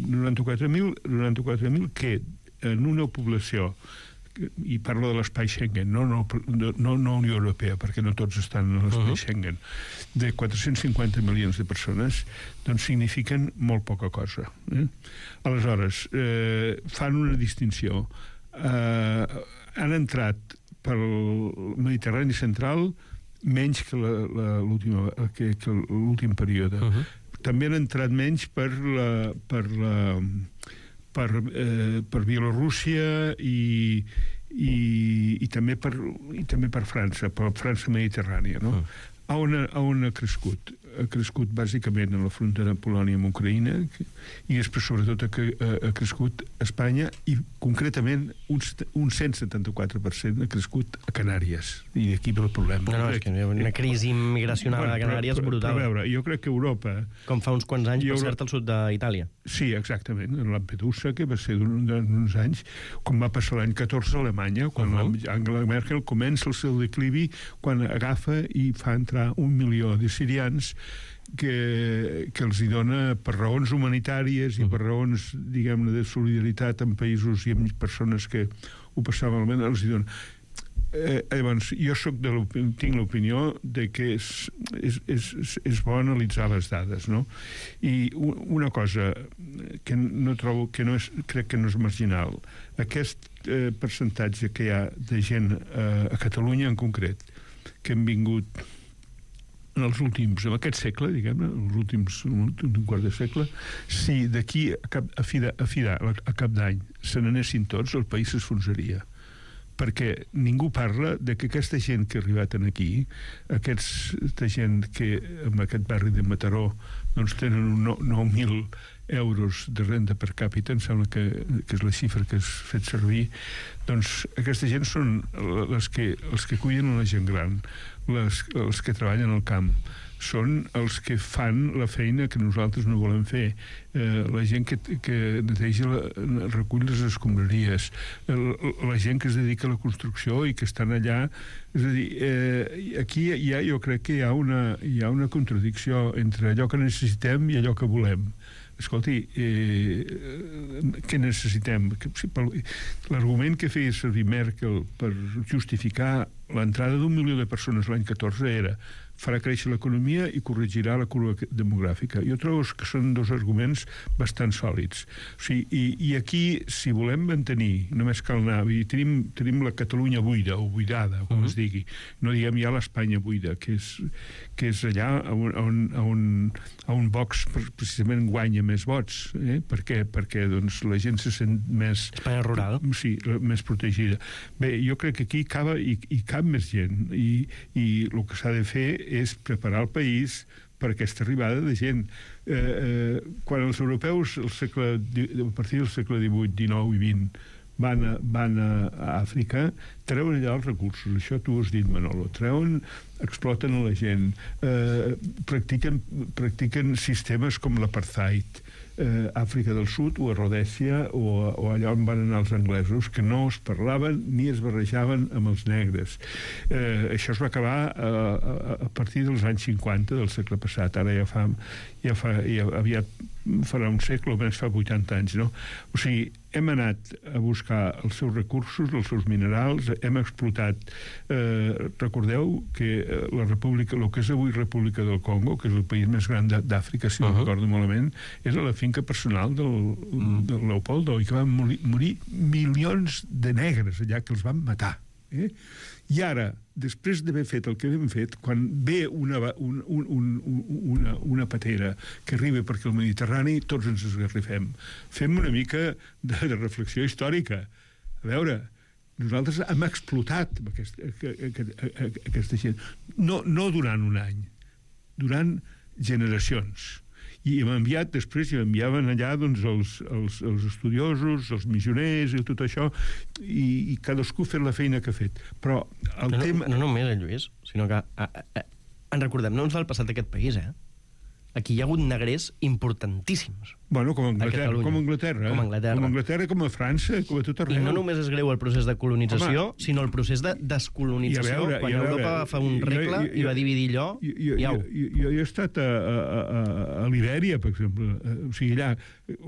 94.000 que en una població, i parlo de l'espai Schengen, no Unió Europea, perquè no tots estan en l'espai Schengen, de 450 milions de persones, doncs signifiquen molt poca cosa. Aleshores, fan una distinció. Han entrat pel Mediterrani central menys que l'últim període. També han entrat menys per Bielorússia i també per França, per França mediterrània, no? On ha crescut? Ha crescut bàsicament en la frontera Polònia amb Ucraïna i després sobretot ha crescut a Espanya i concretament un 174% ha crescut a Canàries i d'aquí ve el problema. No, és que una crisi immigracional a Canàries brutal. Però a veure, jo crec que Europa... Com fa uns quants anys, per cert, al sud d'Itàlia. Sí, exactament, en Lampedusa, que va ser d'uns anys, com va passar l'any 14 a Alemanya, quan Angela Merkel comença el seu declivi, quan agafa i fa entrar 1 milió de sirians que els hi dona per raons humanitàries i per raons, diguem-ne, de solidaritat amb països i amb persones que ho passaven malament, els hi dona. Llavors, jo tinc l'opinió de que és bo analitzar les dades, no? I una cosa que no trobo, crec que no és marginal, aquest percentatge que hi ha de gent a Catalunya en concret, que han vingut en aquest segle, diguem-ne, els últims un quart de segle, si d'aquí a cap d'any se n'anessin tots, el país s'esfonsaria. Perquè ningú parla de que aquesta gent que ha arribat aquí, aquesta gent que en aquest barri de Mataró doncs tenen 9.000 euros de renda per càpita, em sembla que és la xifra que has fet servir, doncs aquesta gent són els que cuiden la gent gran, els que treballen al camp, són els que fan la feina que nosaltres no volem fer, la gent que neteja, recull les escombraries, la gent que es dedica a la construcció i que estan allà. És a dir, aquí jo crec que hi ha una contradicció entre allò que necessitem i allò que volem. Escolti, què necessitem? L'argument que feia servir Merkel per justificar l'entrada d'1 milió de persones l'any 14 era farà créixer l'economia i corregirà la curva demogràfica. Jo trobo que són dos arguments bastant sòlids. O sigui, i aquí, si volem mantenir, només cal anar, tenim la Catalunya buida, o buidada, com es digui. No diguem ja l'Espanya buida, que és allà on Vox precisament guanya més vots. Per què? Perquè doncs, la gent se sent més... Espanya rural. Sí, més protegida. Bé, jo crec que aquí cap més gent, i el que s'ha de fer és preparar el país per aquesta arribada de gent. Quan els europeus a partir del segle XVIII, XIX i XX van a Àfrica, treuen allà els recursos, això tu has dit, Manolo, exploten a la gent, practiquen sistemes com l'apartheid, Àfrica del Sud o a Rhodèsia o allà on van anar els anglesos, que no es parlaven ni es barrejaven amb els negres. Això es va acabar a partir dels anys 50 del segle passat. Ara ja aviat farà un segle, o menys fa 80 anys, no? O sigui, hem anat a buscar els seus recursos, els seus minerals, hem explotat... recordeu que la república, el que és avui República del Congo, que és el país més gran d'Àfrica, si no recordo malament, és a la finca personal del Leopoldo, i que van morir milions de negres allà, que els van matar. I ara, després d'haver fet el que hem fet, quan ve una patera que arriba perquè el Mediterrani, tots ens esgarrifem. Fem una mica de reflexió històrica. A veure, nosaltres hem explotat aquesta gent. No durant un any, durant generacions. I hem enviat, després hi enviaven allà doncs, els estudiosos, els missioners i tot això, i cadascú ha fet la feina que ha fet. Però el tema... No només, Lluís, sinó que en recordem, no ens va el passat d'aquest país, Aquí hi ha hagut negrers importantíssims. Bueno, com a Anglaterra, com a França, com a tot arreu. I no només és greu el procés de colonització, sinó el procés de descolonització. Quan Europa va fer un regle i va dividir allò, iau. Jo he estat a Libèria, per exemple. O sigui, allà,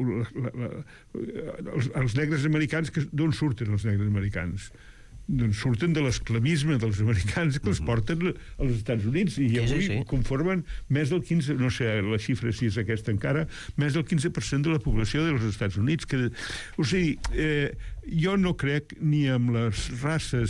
els negres americans, d'on surten els negres americans? Doncs surten de l'esclavisme dels americans que els porten als Estats Units i avui conformen més del 15%, no sé la xifra si és aquesta encara, més del 15% de la població dels Estats Units. O sigui, jo no crec ni amb les races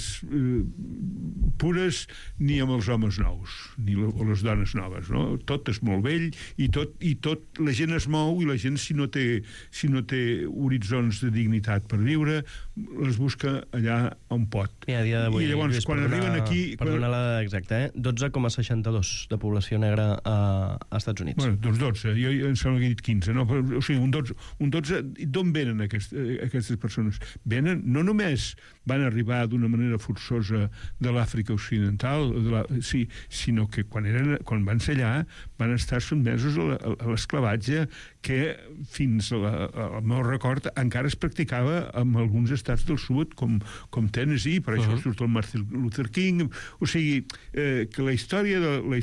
pures ni amb els homes nous, o les dones noves, no? Tot és molt vell i tot la gent es mou, i la gent si no té horitzons de dignitat per viure, les busca allà on pot. I a dia d'avui, i llavors, quan arriben aquí... Per donar la exacta, 12,62 de població negra als Estats Units. Bueno, doncs 12, jo em sembla que he dit 15, no? O sigui, un 12, d'on venen aquestes persones? Venen, no només van arribar d'una manera forçosa de l'Àfrica Occidental, sinó que quan van ser allà van estar sotmesos a l'esclavatge que fins al meu record encara es practicava en alguns estats del sud, com Tennessee, per això surt el Martin Luther King. O sigui, que la història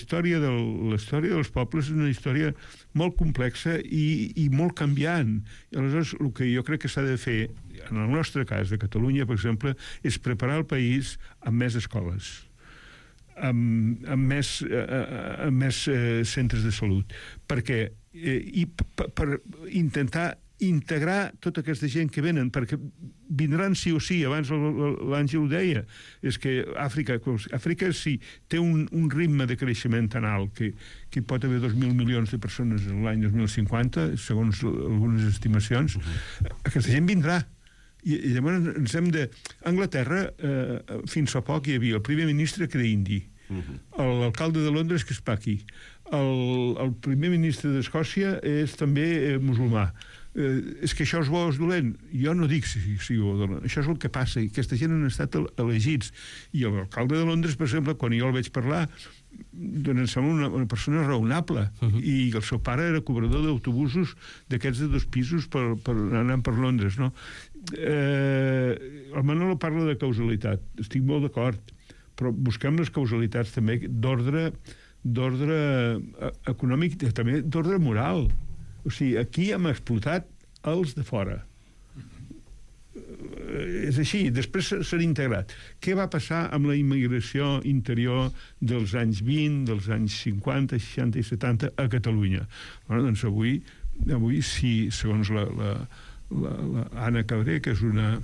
dels pobles és una història molt complexa i molt canviant. I aleshores, el que jo crec que s'ha de fer, en el nostre cas de Catalunya, per exemple, és preparar el país amb més escoles, amb més centres de salut, perquè per intentar integrar tota aquesta gent que venen, perquè vindran sí o sí. Abans l'Àngel ho deia, és que Àfrica sí té un ritme de creixement tan alt que hi pot haver 2.000 milions de persones l'any 2050, segons algunes estimacions. Aquesta gent vindrà. I llavors ens hem de... A Anglaterra, fins fa poc hi havia el primer ministre que era indi, l'alcalde de Londres que és paqui, el primer ministre d'Escòcia és també musulmà. És que això és bo o és dolent? Jo no dic si bo o dolent. Això és el que passa, i aquesta gent han estat elegits. I l'alcalde de Londres, per exemple, quan jo el veig parlar, doncs em sembla una persona raonable, i el seu pare era cobrador d'autobusos d'aquests de 2 pisos per anar per Londres, no? El Manolo parla de causalitat, estic molt d'acord, però busquem les causalitats també d'ordre econòmic, també d'ordre moral. O sigui, aquí hem explotat els de fora. és així, després s'han integrat. Què va passar amb la immigració interior dels anys 20, dels anys 50, 60 i 70 a Catalunya? Bueno, doncs avui si, segons la Anna Cabré, que és una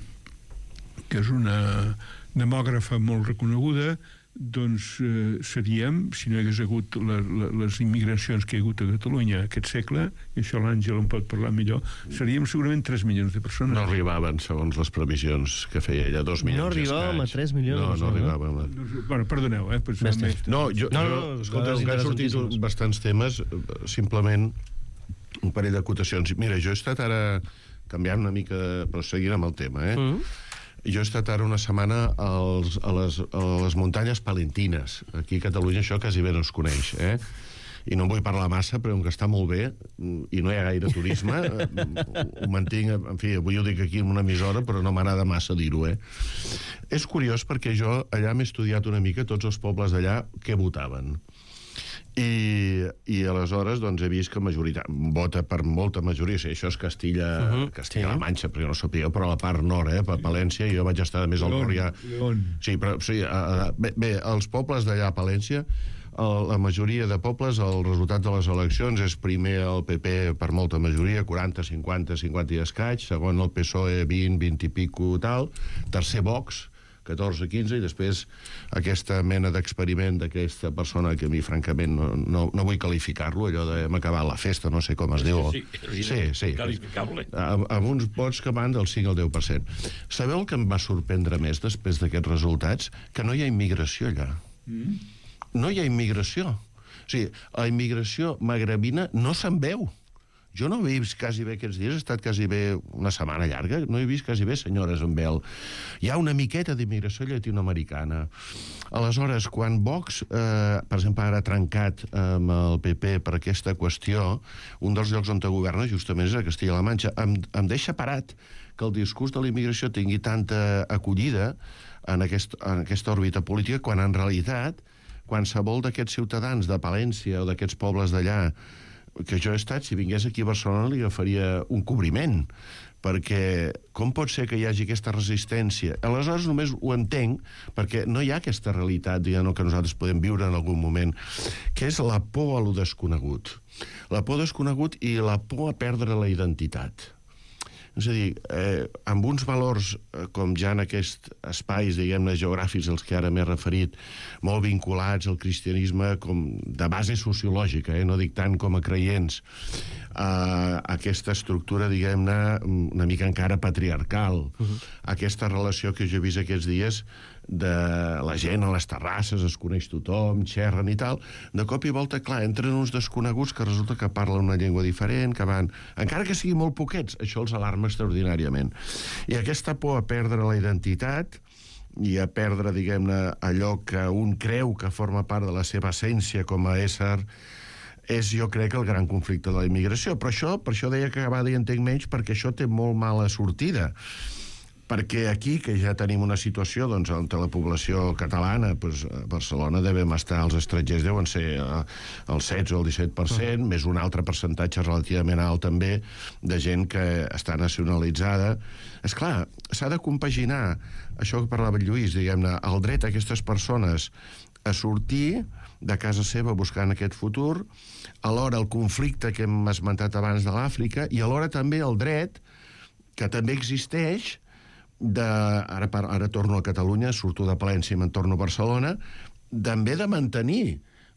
demògrafa molt reconeguda, doncs seríem, si no hi hagués hagut les immigracions que hi ha hagut a Catalunya aquest segle, i això l'Àngel en pot parlar millor, seríem segurament 3 milions de persones. No arribaven, segons les previsions que feia ella, 2 milions. No arribàvem a 3 milions. No arribàvem a... Bueno, perdoneu, escolta, que han sortit bastants temes, simplement un parell d'acotacions. Mira, jo he estat ara canviant una mica, però seguint amb el tema, Jo he estat ara una setmana a les muntanyes palentines. Aquí a Catalunya això quasi bé no es coneix, I no en vull parlar massa, però com que està molt bé i no hi ha gaire turisme, ho mantinc, en fi, avui ho dic aquí en una emissora, però no m'agrada massa dir-ho, És curiós perquè jo allà m'he estudiat una mica tots els pobles d'allà que votaven. I aleshores doncs, he vist que vota per molta majoria, això és Castilla-La Manxa, perquè no sapigueu, però a la part nord, per Palència, jo vaig estar més al Corrià. Sí, però bé, els pobles d'allà a Palència, la majoria de pobles, el resultat de les eleccions és primer el PP per molta majoria, 40, 50, 50 i escaig, segon el PSOE 20, 20 i pico tal, tercer Vox, 14, 15, i després aquesta mena d'experiment d'aquesta persona que a mi, francament, no vull qualificar-lo, allò de hem acabat la festa, no sé com es diu. Sí. Qualificable. Amb uns vots que van del 5 al 10%. Sabeu el que em va sorprendre més després d'aquests resultats? Que no hi ha immigració allà. No hi ha immigració. O sigui, la immigració magrebina no se'n veu. Jo no he vist quasi bé aquests dies, he estat quasi bé una setmana llarga, no he vist quasi bé senyores amb vel. Hi ha una miqueta d'immigració llatinoamericana. Aleshores, quan Vox, per exemple, ara ha trencat amb el PP per aquesta qüestió, un dels llocs on governa justament és a Castilla-La Manxa, em deixa parat que el discurs de la immigració tingui tanta acollida en aquesta òrbita política, quan en realitat qualsevol d'aquests ciutadans de Palència o d'aquests pobles d'allà que jo he estat, si vingués aquí a Barcelona li agafaria un cobriment, perquè com pot ser que hi hagi aquesta resistència? Aleshores només ho entenc perquè no hi ha aquesta realitat, diguem, que nosaltres podem viure en algun moment, que és la por a lo desconegut. La por desconegut i la por a perdre la identitat. És a dir, amb uns valors com ja en aquests espais, diguem-ne, geogràfics als que ara m'he referit, molt vinculats al cristianisme com de base sociològica, no dic tant com a creients, aquesta estructura, diguem-ne, una mica encara patriarcal, aquesta relació que jo he vist aquests dies de la gent a les terrasses, es coneix tothom, xerren i tal, de cop i volta, clar, entren uns desconeguts que resulta que parlen una llengua diferent, que van, encara que siguin molt poquets, això els alarma extraordinàriament. I aquesta por a perdre la identitat i a perdre, diguem-ne, allò que un creu que forma part de la seva essència com a ésser, és, jo crec, el gran conflicte de la immigració. Però per això deia que cada dia entenc menys, perquè això té molt mala sortida. Perquè aquí, que ja tenim una situació, doncs, entre la població catalana, doncs, a Barcelona devem estar, els estrangers deuen ser el 16 o el 17%, més un altre percentatge relativament alt també de gent que està nacionalitzada. És clar, s'ha de compaginar això que parlava Lluís, diguem-ne, el dret a aquestes persones a sortir de casa seva buscant aquest futur, alhora el conflicte que hem esmentat abans de l'Àfrica, i alhora també el dret, que també existeix, ara torno a Catalunya, surto de Palència i me'n torno a Barcelona, també de mantenir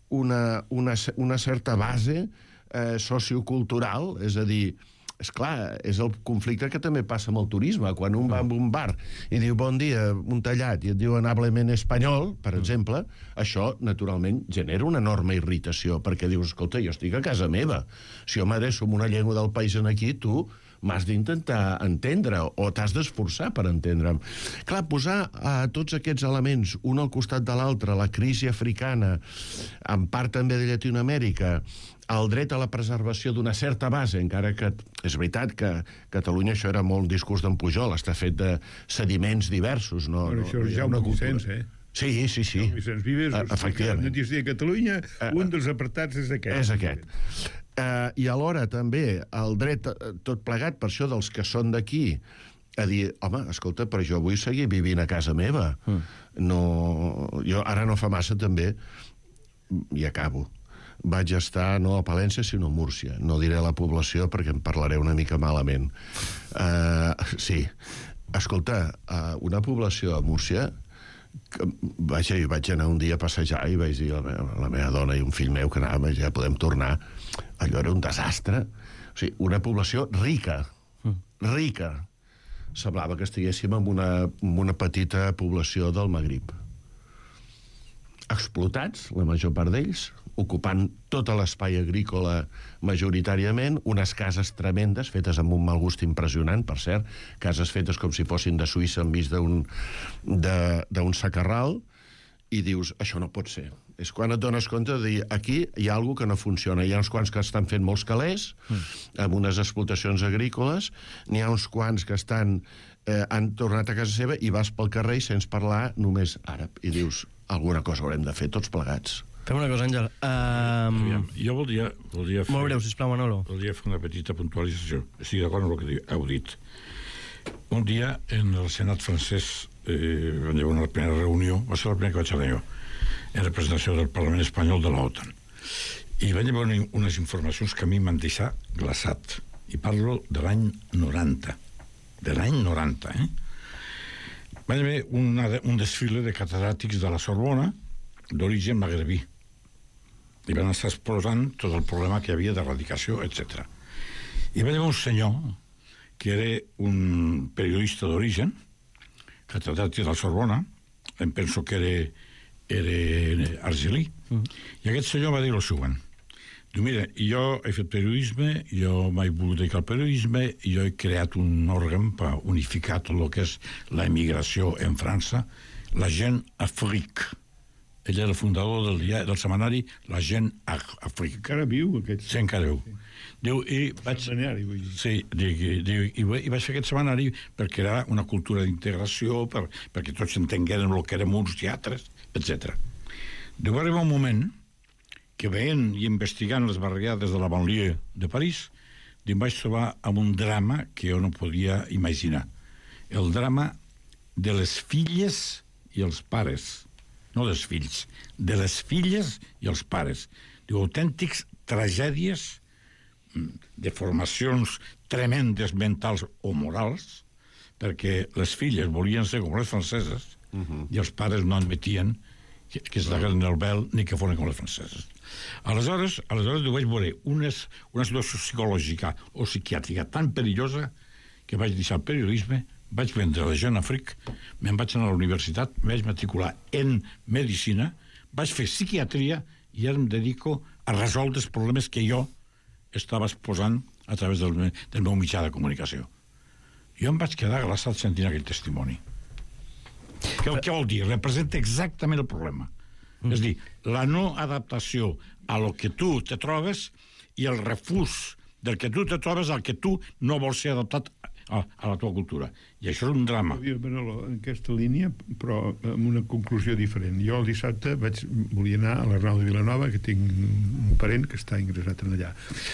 una certa base sociocultural, és a dir, esclar, és el conflicte que també passa amb el turisme. Quan un va a un bar i diu bon dia, un tallat, i et diu amablement espanyol, per exemple, això, naturalment, genera una enorme irritació, perquè dius, escolta, jo estic a casa meva. Si jo m'adreço amb una llengua del país aquí, tu m'has d'intentar entendre o t'has d'esforçar per entendre'm. Clar, posar tots aquests elements un al costat de l'altre, la crisi africana, en part també de Llatinoamèrica, el dret a la preservació d'una certa base, encara que és veritat que a Catalunya això era molt discurs d'en Pujol, està fet de sediments diversos. Però això és Jaume Vicens, Sí. Jaume Vicens Vives, efectivament. Notícia de Catalunya, un dels apartats és aquest. És aquest. I alhora també el dret, tot plegat, per això dels que són d'aquí, a dir, home, escolta, però jo vull seguir vivint a casa meva. Jo ara no fa massa també, i acabo, vaig estar no a Palència sinó a Múrcia. No diré la població perquè em parlaré una mica malament. Sí, escolta, una població a Múrcia, vaig anar un dia a passejar i vaig dir a la meva dona i un fill meu que anàvem, ja podem tornar. Allò era un desastre. O sigui, una població rica. Semblava que estiguéssim en una petita població del Magrib. Explotats, la major part d'ells, ocupant tot l'espai agrícola majoritàriament, unes cases tremendes, fetes amb un mal gust impressionant, per cert, cases fetes com si fossin de Suïssa enmig d'un sacarral, i dius, això no pot ser. És quan et dones compte de dir, aquí hi ha alguna que no funciona. Hi ha uns quants que estan fent molts calés, amb unes explotacions agrícoles, n'hi ha uns quants que han tornat a casa seva i vas pel carrer i sents parlar només àrab. I dius, alguna cosa haurem de fer tots plegats. Fem una cosa, Àngel. Jo voldria fer... Molt breu, sisplau, Manolo. Voldria fer una petita puntualització. Estic d'acord amb el que heu dit. Un dia, en el Senat francès, van llevar una primera reunió, va ser la primera que vaig anar jo, en representació del Parlament Espanyol de l'OTAN. I van llevar unes informacions que a mi m'han deixat glaçat. I parlo de l'any 90. De l'any 90, Van haver un desfile de catedràtics de la Sorbona d'origen magrebí. I van estar exposant tot el problema que hi havia d'erradicació, etc. I va haver un senyor que era un periodista d'origen, catedràtic de la Sorbona, em penso que era argelí, i aquest senyor va dir el següent. Diu, mira, jo he fet periodisme, jo m'he volgut dedicar al periodisme, i jo he creat un òrgan per unificar tot el que és la emigració en França, la Jeune Afrique. Ell era el fundador del setmanari La Jeune Afrique. Encara viu, aquest? Sí, encara viu. Diu, i vaig... Sí, i vaig fer aquest setmanari per crear una cultura d'integració, perquè tots entengueren el que eren uns teatres, etc. Diu, va arribar un moment que veient i investigant les barriades de la banlieue de París, em vaig trobar amb un drama que jo no podia imaginar. El drama de les filles i els pares. No dels fills, de les filles i els pares. Diu, autèntics tragèdies, deformacions tremendes mentals o morals, perquè les filles volien ser com les franceses i els pares no admetien que es diguessin el vel ni que foren com les franceses. Aleshores vaig veure una situació psicològica o psiquiàtrica tan perillosa que vaig deixar el periodisme, vaig vendre la Jeune Afrique, me'n vaig anar a la universitat, em vaig matricular en medicina, vaig fer psiquiatria i ara em dedico a resoldre els problemes que jo estava exposant a través del meu mitjà de comunicació. Jo em vaig quedar glaçat sentint aquell testimoni. Què vol dir? Representa exactament el problema. És a dir, la no adaptació a lo que tu te trobes i el refús del que tu te trobes al que tu no vols ser adaptat a la tua cultura. I això és un drama. Manolo, en aquesta línia, però amb una conclusió diferent. Jo el dissabte volia anar a l'Arnau de Vilanova, que tinc un parent que està ingressat en allà.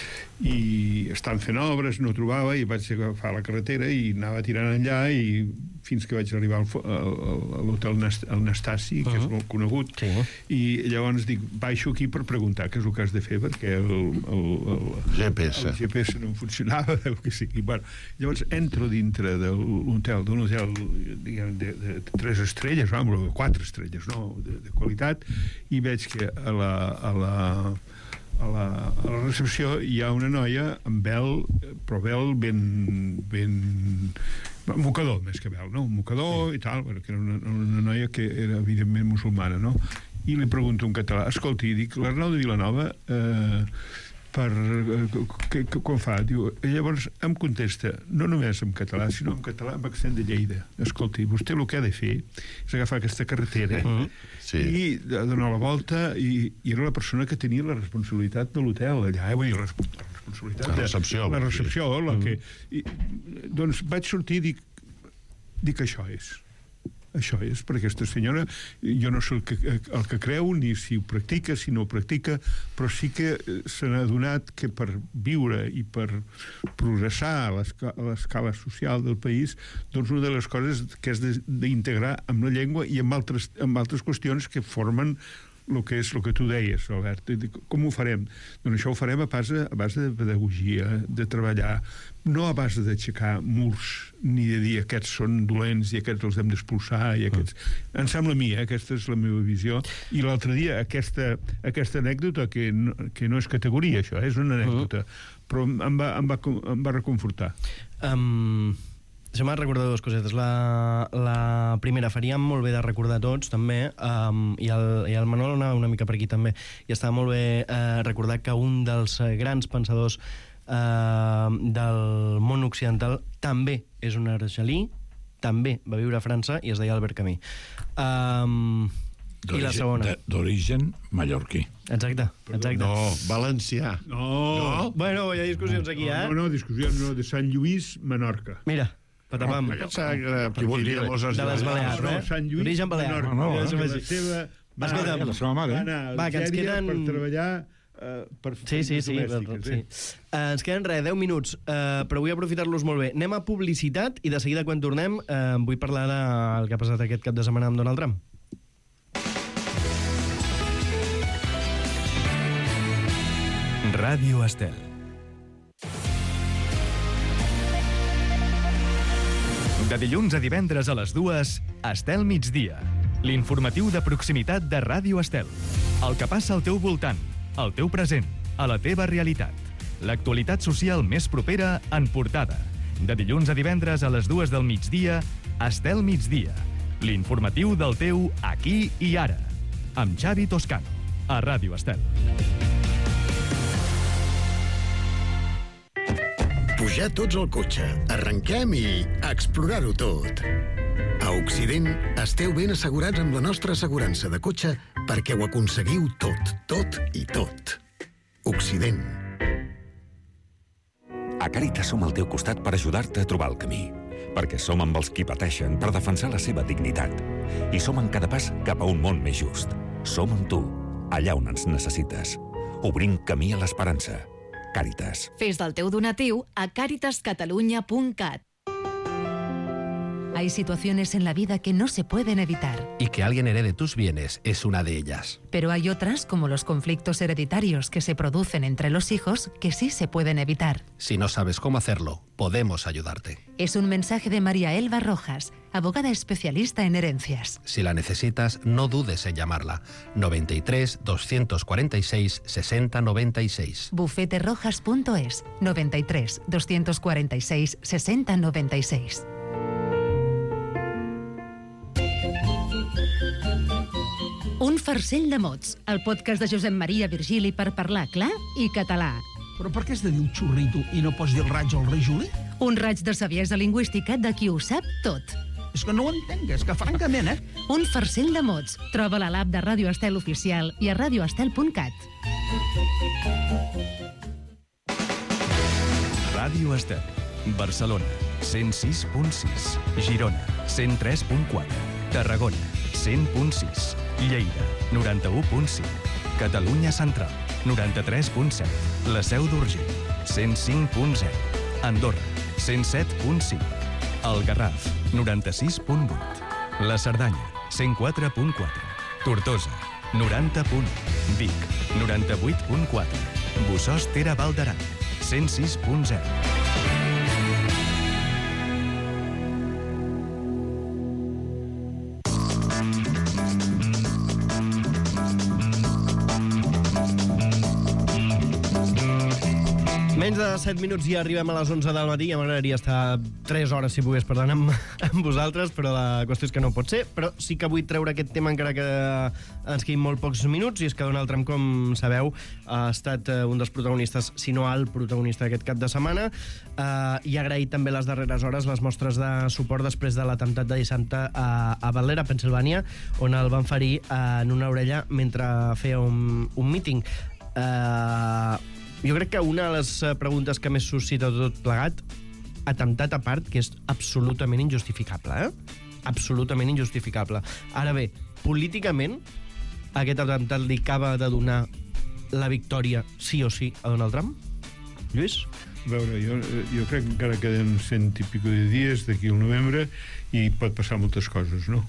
I estan fent obres, no trobava, i vaig agafar la carretera i anava tirant enllà, i fins que vaig arribar a l'hotel Nastasi, que és molt conegut, i llavors dic, baixo aquí per preguntar què és el que has de fer, perquè el GPS no funcionava, el que sigui. Llavors entro dintre d'un hotel, diguem, de 3 estrelles, o 4 estrelles, no?, de qualitat, i veig que a la recepció hi ha una noia amb vel, però vel ben mocador, més que vel, no? Un mocador i tal, que era una noia que era evidentment musulmana, no? I li pregunto en català, escolti, dic, l'Arnau de Vilanova quan fa? Diu, llavors em contesta, no només en català, sinó en català amb accent de Lleida. Escolti, vostè el que ha de fer és agafar aquesta carretera i donar la volta, i era la persona que tenia la responsabilitat de l'hotel allà, vull dir, la responsabilitat la recepció. Doncs vaig sortir i dic això és. Això és per aquesta senyora. Jo no sé el que creu, ni si ho practica, si no ho practica, però sí que se n'ha adonat que per viure i per progressar a l'escala social del país, doncs una de les coses que és d'integrar amb la llengua i amb altres qüestions que formen el que és el que tu deies, Albert. Com ho farem? Doncs això ho farem a base de pedagogia, de treballar, no a base d'aixecar murs ni de dir aquests són dolents i aquests els hem d'expulsar i aquests... Em sembla a mi, aquesta és la meva visió. I l'altre dia, aquesta anècdota, que no és categoria, això, és una anècdota, però em va reconfortar. Se m'ha recordat dues cosetes. La primera, faríem molt bé de recordar tots, també, i el Manol anava una mica per aquí, també, i estava molt bé recordar que un dels grans pensadors del món occidental també és un argelí, també va viure a França i es deia Albert Camus. I la segona. D'origen mallorquí. Exacte. No, valencià. No. Bueno, hi ha discussions aquí, eh? No, discussions no, de Sant Lluís, Menorca. Mira, patapam. De les Balears, no, Sant Lluís, Origen balear. Menorca. La seva mare va, que ens queden... per treballar per domèstiques. Ens queden 10 minuts, però vull aprofitar-los molt bé. Anem a publicitat i de seguida quan tornem vull parlar del que ha passat aquest cap de setmana amb Donald Trump. Ràdio Estel. De dilluns a divendres a les 2, Estel migdia. L'informatiu de proximitat de Ràdio Estel. El que passa al teu voltant, al teu present, a la teva realitat. L'actualitat social més propera en portada. De dilluns a divendres a les 2 del migdia, Estel migdia. L'informatiu del teu aquí i ara. Amb Xavi Toscano, a Ràdio Estel. Pujar tots al cotxe, arrenquem i explorar-ho tot. A Occident esteu ben assegurats amb la nostra assegurança de cotxe perquè ho aconseguiu tot i tot. Occident. A Càritas som al teu costat per ajudar-te a trobar el camí. Perquè som amb els qui pateixen per defensar la seva dignitat. I som en cada pas cap a un món més just. Som amb tu, allà on ens necessites. Obrim camí a l'esperança. Càritas. Fes del teu donatiu a caritascatalunya.cat. Hay situaciones en la vida que no se pueden evitar. Y que alguien herede tus bienes es una de ellas. Pero hay otras, como los conflictos hereditarios que se producen entre los hijos, que sí se pueden evitar. Si no sabes cómo hacerlo, podemos ayudarte. Es un mensaje de María Elba Rojas, abogada especialista en herencias. Si la necesitas, no dudes en llamarla. 93 246 60 96. Bufeterojas.es. 93 246 60 96. Un farcell de mots, el podcast de Josep Maria Virgili per parlar clar i català. Però per què has de dir un xurrito i no pots dir el raig al rei Juli? Un raig de saviesa lingüística de qui ho sap tot. És que no ho entenc, és que francament, Un farcell de mots. Troba-la a l'app de Ràdio Estel Oficial i a radioestel.cat. Ràdio Estel. Barcelona, 106.6. Girona, 103.4. Tarragona, 100.6. Lleida, 91.5. Catalunya Central, 93.7. La Seu d'Urgell, 105.0. Andorra, 107.5. El Garraf, 96.8. La Cerdanya, 104.4. Tortosa, 90.1. Vic, 98.4. Bossòst Tere Val d'Aran, 106.0. Menys de 7 minuts i arribem a les 11 del matí. M'agradaria estar 3 hores, si pogués, per tant, amb vosaltres, però la qüestió és que no pot ser. Però sí que vull treure aquest tema, encara que ens quedin molt pocs minuts, i és que Donald Trump, com sabeu, ha estat un dels protagonistes, si no el protagonista d'aquest cap de setmana, i ha agraït també les darreres hores les mostres de suport després de l'atemptat de dissabte a Butler, a Pennsilvània, on el van ferir en una orella mentre feia un míting. Jo crec que una de les preguntes que més suscita tot plegat, atemptat a part, que és absolutament injustificable, absolutament injustificable. Ara bé, políticament, aquest atemptat li acaba de donar la victòria sí o sí a Donald Trump? Lluís? A veure, jo crec que encara queden 100 i pico de dies d'aquí al novembre i pot passar moltes coses, no?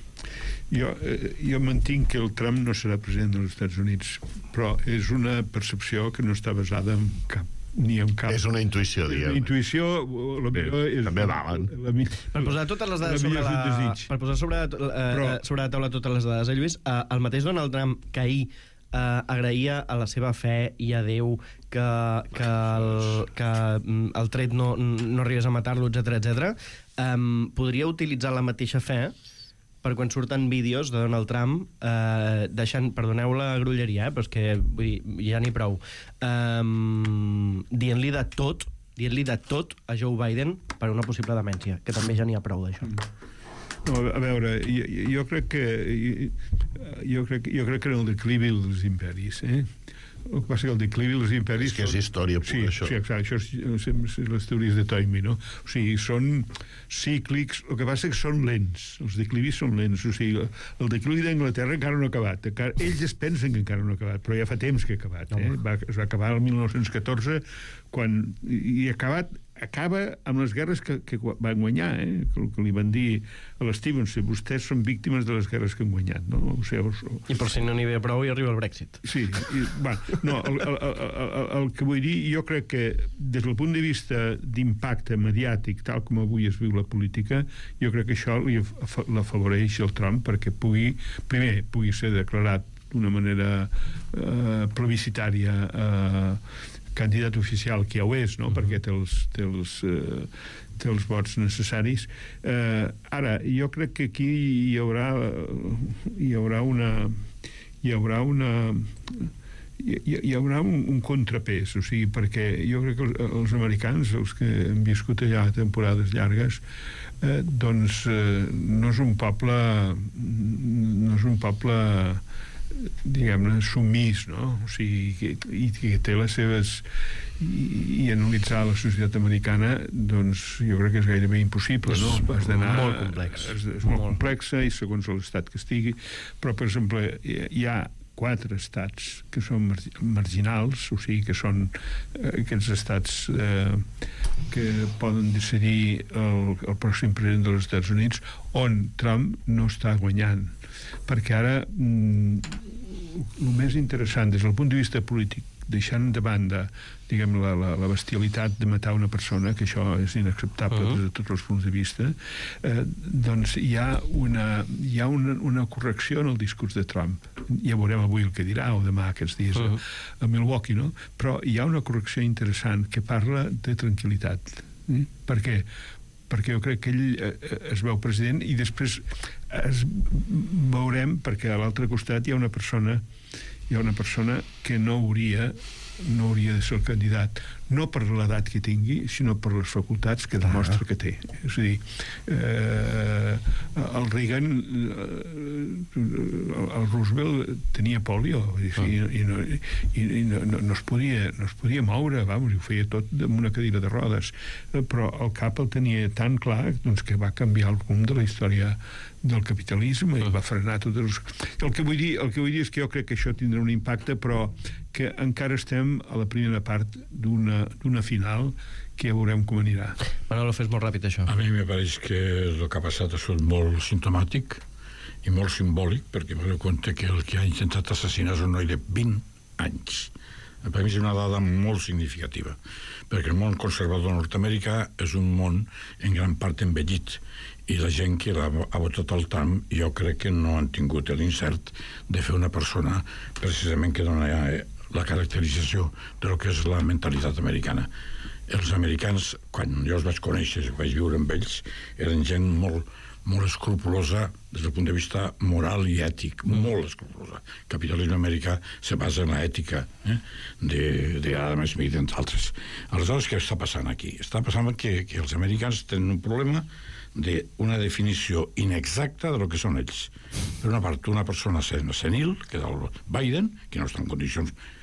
Jo mantinc que el Trump no serà president dels Estats Units, però és una percepció que no està basada en cap. És una intuïció, diguem. Una intuïció, també valen. Per posar totes les dades sobre la taula totes les dades, Lluís, el mateix Donald Trump que ahir agraïa a la seva fe i a Déu que el tret no arribés a matar-lo, etc. Podria utilitzar la mateixa fe per quan surten vídeos de Donald Trump deixant, perdoneu la grolleria, però és que vull dir, ja n'hi prou, dient-li de tot a Joe Biden per una possible demència, que també ja n'hi ha prou d'això. No, a veure, jo crec que en el declivi dels imperis, el que passa que el declivi dels imperis... És que és història pura, això. Sí, exacte, això és les teories de Toynbee, no? O sigui, són cíclics, el que passa que són lents, els declivis són lents, o sigui, el declivi d'Anglaterra encara no ha acabat, ells es pensen que encara no ha acabat, però ja fa temps que ha acabat, es va acabar el 1914, i acaba amb les guerres que van guanyar, que li van dir a l'Stevenson, vostès són víctimes de les guerres que han guanyat, no? I per si no n'hi ve prou i arriba el Brexit. Sí, el que vull dir, jo crec que des del punt de vista d'impacte mediàtic, tal com avui es viu la política, jo crec que això l'afavoreix el Trump perquè pugui ser declarat d'una manera plebiscitària candidat oficial, que ja ho és, no? Perquè té els vots necessaris. Ara, jo crec que aquí hi haurà un contrapès, o sigui, perquè jo crec que els americans, els que han viscut allà temporades llargues, doncs no és un poble diguem-ne, submís, no? O sigui, i que té les seves... I analitzar la societat americana, doncs, jo crec que és gairebé impossible, no? És molt complex. És molt complexa, i segons l'estat que estigui. Però, per exemple, hi ha 4 estats que són marginals, o sigui, que són aquests estats que poden decidir el pròxim president dels Estats Units, on Trump no està guanyant. Perquè ara el més interessant des del punt de vista polític, deixant de banda, diguem, la bestialitat de matar una persona, que això és inacceptable des de tots els punts de vista, doncs hi ha una correcció en el discurs de Trump. Ja veurem avui el que dirà, o demà aquests dies a Milwaukee, no? Però hi ha una correcció interessant que parla de tranquil·litat. Per què? Perquè jo crec que ell es veu president i després veurem, perquè a l'altre costat hi ha una persona que no hauria de ser el candidat, no per l'edat que tingui, sinó per les facultats que demostra que té. És a dir, el Reagan, el Roosevelt tenia polio i no es podia moure, i ho feia tot amb una cadira de rodes, però el cap el tenia tan clar que va canviar el rumb de la història del capitalisme i va frenar tot el que vull dir és que jo crec que això tindrà un impacte, però que encara estem a la primera part d'una final que ja veurem com anirà. Manolo, fes molt ràpid això. A mi me pareix que el que ha passat és molt simptomàtic i molt simbòlic, perquè m'he donat compte que el que ha intentat assassinar és un noi de 20 anys. Per mi és una dada molt significativa, perquè el món conservador nord-americà és un món en gran part envellit, i la gent que ha votat el Trump jo crec que no han tingut l'incert de fer una persona precisament que dona la caracterització del que és la mentalitat americana. Els americans, quan jo els vaig conèixer i vaig viure amb ells, eren gent molt escrupulosa des del punt de vista moral i ètic, molt escrupulosa. El capitalisme americà se basa en l'ètica d'Adam Smith, entre altres. Aleshores, què està passant aquí? Està passant que els americans tenen un problema d'una definició inexacta de lo que són ells. Per una part, una persona senil, que és el Biden, que no està en condicions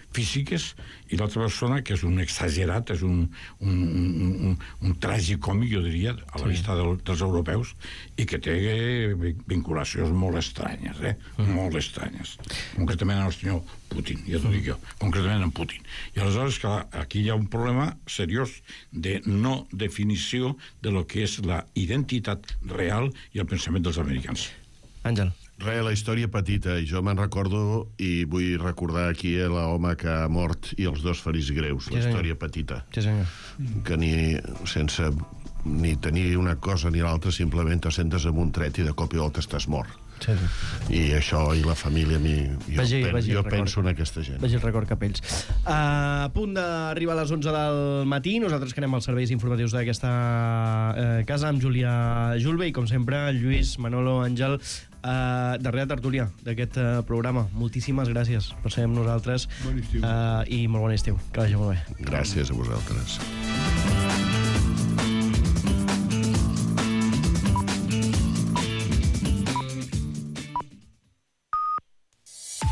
físiques, i l'altra persona que és un exagerat, és un tragicòmic, jo diria, a la vista dels europeus, i que té vinculacions molt estranyes, molt estranyes. Concretament amb el senyor Putin, ja t'ho dic jo, concretament amb Putin. I aleshores, clar, aquí hi ha un problema seriós de no definició de lo que és la identitat real i el pensament dels americans. Àngel. Res, la història petita, i jo me'n recordo i vull recordar aquí l'home que ha mort i els 2 ferits greus, la història petita. Sí, senyor. Que sense ni tenir una cosa ni l'altra, simplement te sentes amb un tret i de cop i volta estàs mort. Sí. I això, i la família, jo penso en aquesta gent. Vagi el record cap ells. A punt d'arribar a les 11 del matí, nosaltres que anem als serveis informatius d'aquesta casa amb Júlia Julve i, com sempre, Lluís, Manolo, Àngel, darrere tertúlia d'aquest programa. Moltíssimes gràcies per ser amb nosaltres. Bon estiu. I molt bon estiu. Que vagi molt bé. Gràcies a vosaltres.